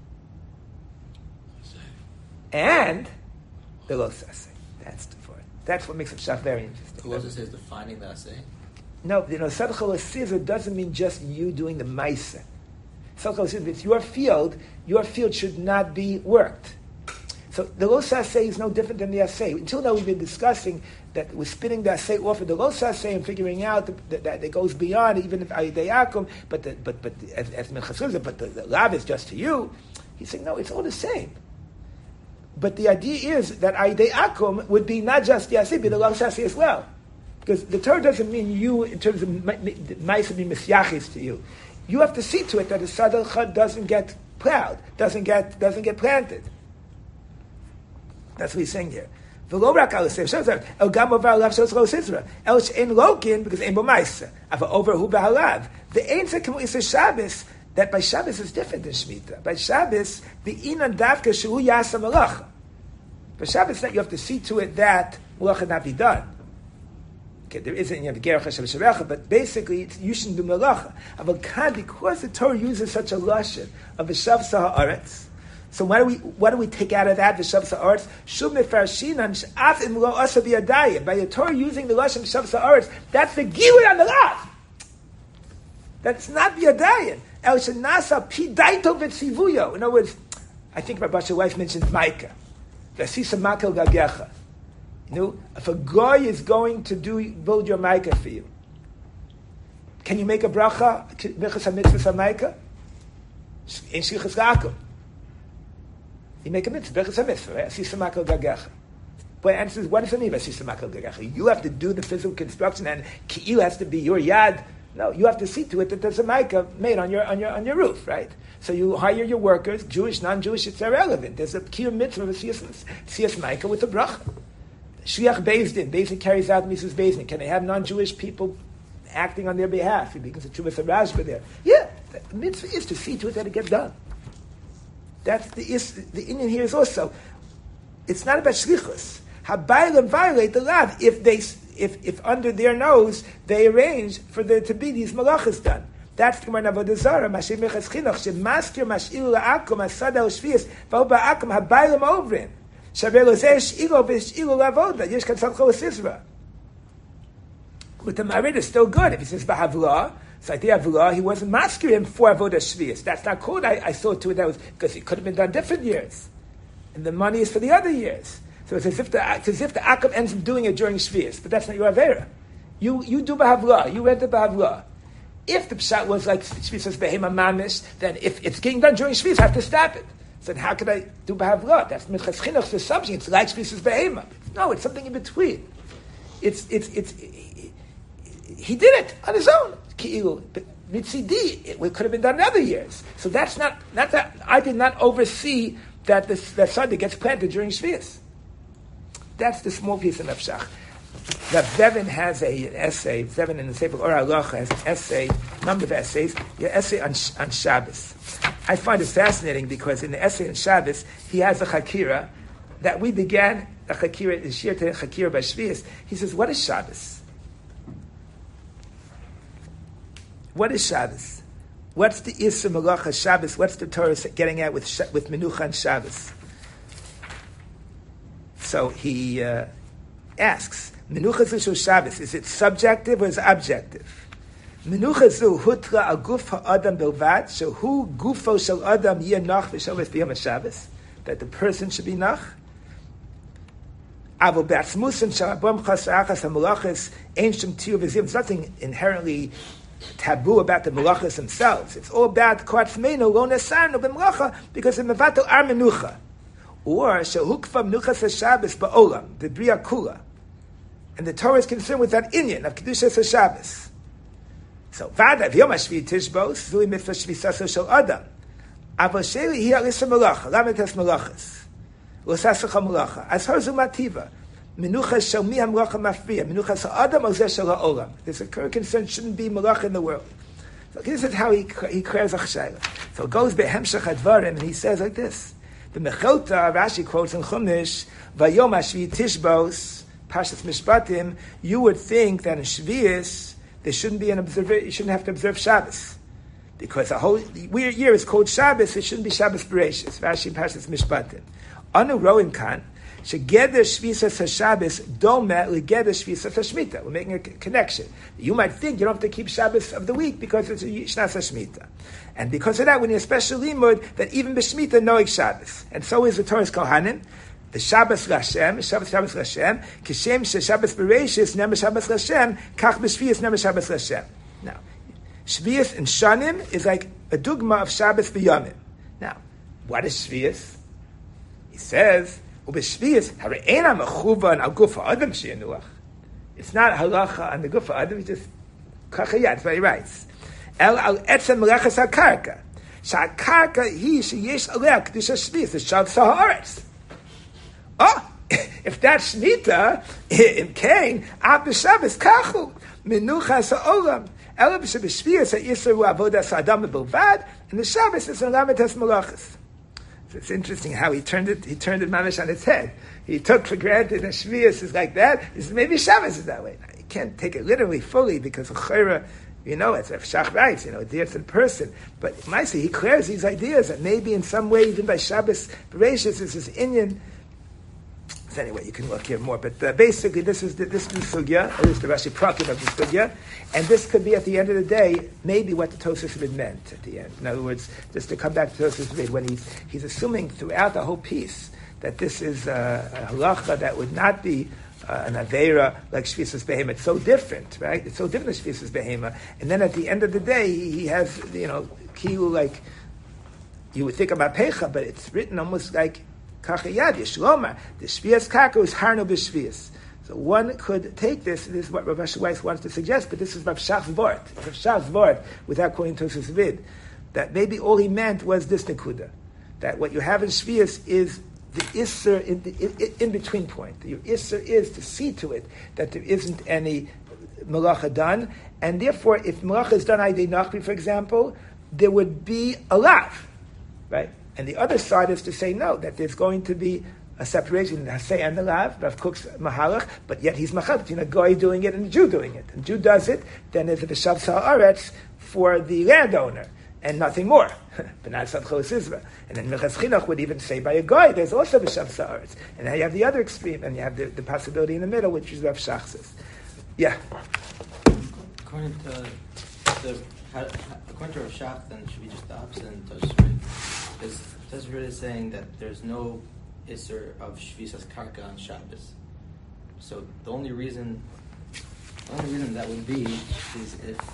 And the lo saseh. That's the part. That's what makes Rav Shach very interesting. Who also says defining the aseh? No, Sadcha L'Sizra doesn't mean just you doing the Maisa. Sadcha L'Sizra, it's your field should not be worked. So the Lo Saseh is no different than the Aseh. Until now we've been discussing that we're spinning the Aseh off of the Lo Saseh and figuring out that it goes beyond even if Ayidei Akum, but as Minchas Rizah, but the Lav is just to you. He's saying, no, it's all the same. But the idea is that Ayidei Akum would be not just the Aseh, but the Lo Saseh as well. Because the Torah doesn't mean you in terms of Maisa being Misyachis to you. You have to see to it that the Sadal Chad doesn't get plowed, doesn't get planted. That's what he's saying here. V'lo rak al Yisrael, el gam over alav shos lo Sisra, el she'en lokin because ein bo Maisa, ava over hu b'halav. The ein sekim Yisrael Shabbos, that by Shabbos is different than Shemitah. By Shabbos, the inan davka shehu yasa malacha. By Shabbos, that you have to see to it that malacha not be done. Okay, there isn't Gerach Hashem Sharecha, but basically it's you shouldn't do melacha. Because the Torah uses such a lashon of v'shav sa'aretz. So what do we take out of that v'shav sa'aretz? Shub mefarshinan sh'af im lo asa biyadayim. By the Torah using the lashon v'shav sa'aretz, that's the gilui on the lav. That's not biyadayim. El shenasa pi daito v'tzivuyo. In other words, I think Rabbi Asher Weiss mentioned Micah. V'asisa makel gagecha. You know, if a guy is going to build your maika for you, can you make a bracha? Birchas hamitzvah maika? In shlichus la'akum. You make a mitzvah, birchas hamitzvah, right? Asisa makel gagecha. But the answer is, what does it mean by asisa makel gagecha? You have to do the physical construction, and ki'il has to be your yad. No, you have to see to it that there's a maika made on your roof, right? So you hire your workers, Jewish, non-Jewish, it's irrelevant. There's a kiyum mitzvah of a siyas maika with a bracha. Shliach Beis Din carries out Mrs. Beis Din. Can they have non-Jewish people acting on their behalf? He begins to Chuvas Rashba there. Yeah, the mitzvah is to see to it that it gets done. That's the Indian here is also. It's not about shlichus. Habaylam violate the lav if under their nose they arrange for there to be these malachas done. That's the Gemara Avodah Zarah. Mashiach Mechas Chinuch shemaskir mashil la'akum asada u'shvius v'hu ba'akum habaylam ovrin. With the Marid is still good. If he says B'Havlah, so I think Havlah, he wasn't masking him for Avodah Shvius. That's not called. I saw to it that was because it could have been done different years, and the money is for the other years. So it's as if the Akum ends up doing it during Shvius, but that's not your Avera. You do B'Havlah. You read the B'Havlah. If the Pshat was like Shvius says Behema Mamish, then if it's getting done during Shvius, I have to stop it. So then how could I do B'Havlah? That's Minchas Chinuch, the subject. It's like Shvius Behema. No, it's something in between. It's he did it on his own. But Mitzidi, it could have been done in other years. So that's not that I did not oversee that that Sunday gets planted during Shvius. That's the small piece of Nefshach. That Zevin has an essay. Zevin in the Sefer Or Halacha has an essay, number of essays. An essay on Shabbos. I find it fascinating because in the essay on Shabbos he has a chakira that we began a chakira is shir to chakira by Shvius. He says, "What is Shabbos? What is Shabbos? What's the Issa Malacha Shabbos? What's the Torah getting at with Menucha and Shabbos?" So he asks, Menucha Zu Shabbos, is it subjective or is it objective? Menucha Zu Hutra Aguf Ha'adam Bilvat, Shehu Gufo Shel Adam Yinach V'Shabbos B'Yom HaShabbos. that the person should be nach. There's nothing inherently taboo about the melachas themselves. It's all about kvartzmeinu lo nesarnu b'melacha because the mevatel ar menucha. Or shehukva menuchas haShabbos ba'olam the bria kula, and the Torah is concerned with that inyan of kedushas haShabbos. So vada v'yom hashvi tishbos zui mitzvah shvisaso shel adam. Aval sheli hi alisa melacha lamites melachas l'sasacha melacha as harzu mativa. Menuchas shel mi hamelacha mafriya. Menuchas ha'adam ozeh shel ha'olam. There's a concern shouldn't be melacha in the world. So this is how he clears achshayla. So it goes behemshach advarim, and he says like this: the Mechilta, Rashi quotes in Chumash, Vayom Hashvi Tishbos, Pashas Mishpatim. You would think that in Shvius there shouldn't be an observer. You shouldn't have to observe Shabbos because the whole year is called Shabbos. It shouldn't be Shabbos Bereshis. Rashi Pashas Mishpatim. Anu Roim Kan. Shegeder Shvisas HaShabbos Domet Legeder Shvisas HaShmita. We're making a connection. You might think you don't have to keep Shabbos of the week because it's a Shnas HaShmita. And because of that, we need a special limud that even b'Shmita knowing Shabbos. And so is the Torah's Kohanim. The Shabbos Lashem, Shabbos Lashem, Kishem Shabbos Bereshis, Nemer Shabbos Lashem, Kach B'Shvius, Nemer Shabbos Lashem. Now, Shvius and Shanim is like a dugma of Shabbos B'Yomim. Now, what is Shvius? He says, it's not halacha on the gufa adam, it's just kachayat, that's what he writes. El al etzem melechas hakarka. Sha'karka hi sheyesh aleh kedusha shvis, the shav saharetz. Oh, if that's Shmita, in Cain, ab b'Shabbos kachu, menuchas ha'olam. El b'Shvius ha'yisur avodas ha'adam b'bilvad, and the Shabbos is an lamites melachas. It's interesting how he turned it mamish on its head. He took for granted that Shvius is like that. He said, maybe Shabbos is that way. Now, you can't take it literally fully because Chayra, it's Rav Shach writes, a different person. But Maisi, he clears these ideas that maybe in some way, even by Shabbos Bereshis, is this inyan. So anyway, you can look here more. But basically, this is the sugya. This is the Rashi Prakim of the sugya. And this could be, at the end of the day, maybe what the Tosafos Vid meant at the end. In other words, just to come back to Tosafos Vid, when he's assuming throughout the whole piece that this is a halacha that would not be an aveira like Shvisas Behema. It's so different, right? It's so different than Shvisas Behema. And then at the end of the day, he has, kilu, like, you would think about Pecha, but it's written almost like Kachayad, Yeshlomar. The Shvias Kaka is Harno B'Shvias. So one could take this is what Rav Asher Weiss wants to suggest, but this is Rav Shach's Vort. Rav Shach's Vort, without quoting Tosafos Vid, that maybe all he meant was this Nekuda, that what you have in Shvias is the Isser in between point. Your Isser is to see to it that there isn't any Malacha done, and therefore if Malacha is done Aydei Nachri, for example, there would be a lav, right? And the other side is to say no, that there's going to be a separation in the Hasei and the Lav, Rav Kook's Mahalach, but yet he's Machal between a Goy doing it and a Jew doing it. And Jew does it, then there's a B'Shav Sa'aretz for the landowner, and nothing more. But not Sadchos Izra. And then Minchas Chinuch would even say by a Goy, there's also B'Shav Sa'aretz. And now you have the other extreme, and you have the possibility in the middle, which is Rav Shach says. Yeah? According to Rav Shach, then it should be just the opposite in Tosafos. Tosafos is saying that there's no Isser of Shvisas Karka on Shabbos. So the only reason that would be is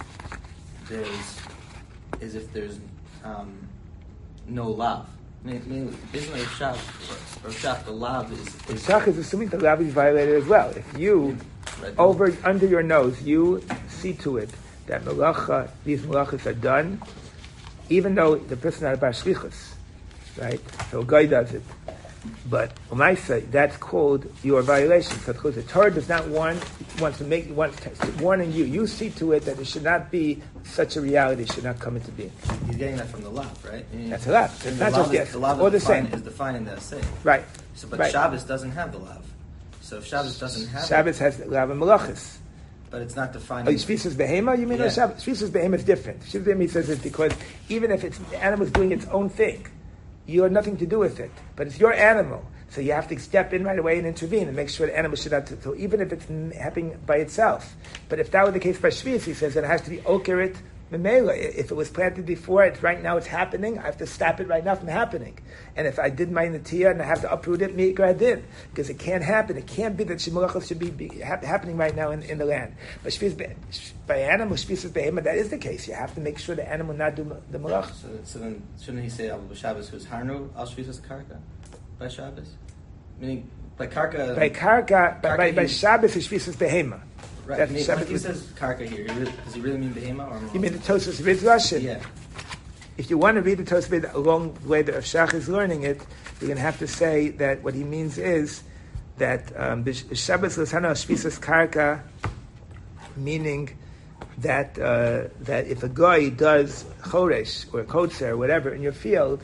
if there's no lav. Mainly, basically, Rav Shach, the lav is. Shach is assuming the lav is violated as well. If you under your nose, you see to it that these malachas are done, even though the person had a bar shlichus, right? So a guy does it. But Umaisa, that's called your violation. So the Torah does not wants warning you. You see to it that it should not be such a reality, should not come into being. He's getting that from the lav, right? That's a lav. It's not just yes. The lav or the is defined in the Asay. Right. So, but Shabbos doesn't have the lav. So if Shabbos doesn't have Shabbos has the lav and malachis. But it's not defined. Oh, Shvisas Behema, you mean? Yeah. Or Shabbos? Shvisas Behema is different. Shvisas Behema says it's because even if the animal is doing its own thing, you have nothing to do with it. But it's your animal. So you have to step in right away and intervene and make sure the animal should not, so even if it's happening by itself. But if that were the case by Shvis, he says that it has to be okerit Memela, if it was planted before, right now it's happening, I have to stop it right now from happening. And if I did my Natiyah and I have to uproot it, I did. Because it can't happen. It can't be that Shemulachos should be happening right now in the land. But by animal, Shvisas Behema, that is the case. You have to make sure the animal not do the Malach. So then, shouldn't he say Abu Shabbos who's Harnu al Shvisas Karka by Shabbos? Meaning, by Karka... By Karka, by Shabbos is Shvisas Behema. Right. When he says Karka here, does he really mean Behema or Malach? You mean the Tosfos Ritz Lashon? Yeah. If you want to read the Tosfos along the way that Rav Shach is learning it, you're going to have to say that what he means is that Shabbos L'Sana Shvisas Karka, meaning that that if a guy does choresh or kotzer or whatever in your field,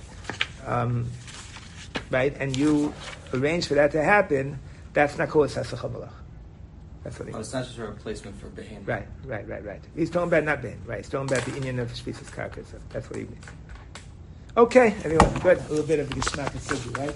right, and you arrange for that to happen, that's not called Sasach HaMalach. That's what he means. It's not just a replacement for Behema. Right. He's talking about not Behema, right? He's talking about the Inyan of Shvisas Karka. So that's what he means. Okay, everyone, good. A little bit of the Geshmak, right?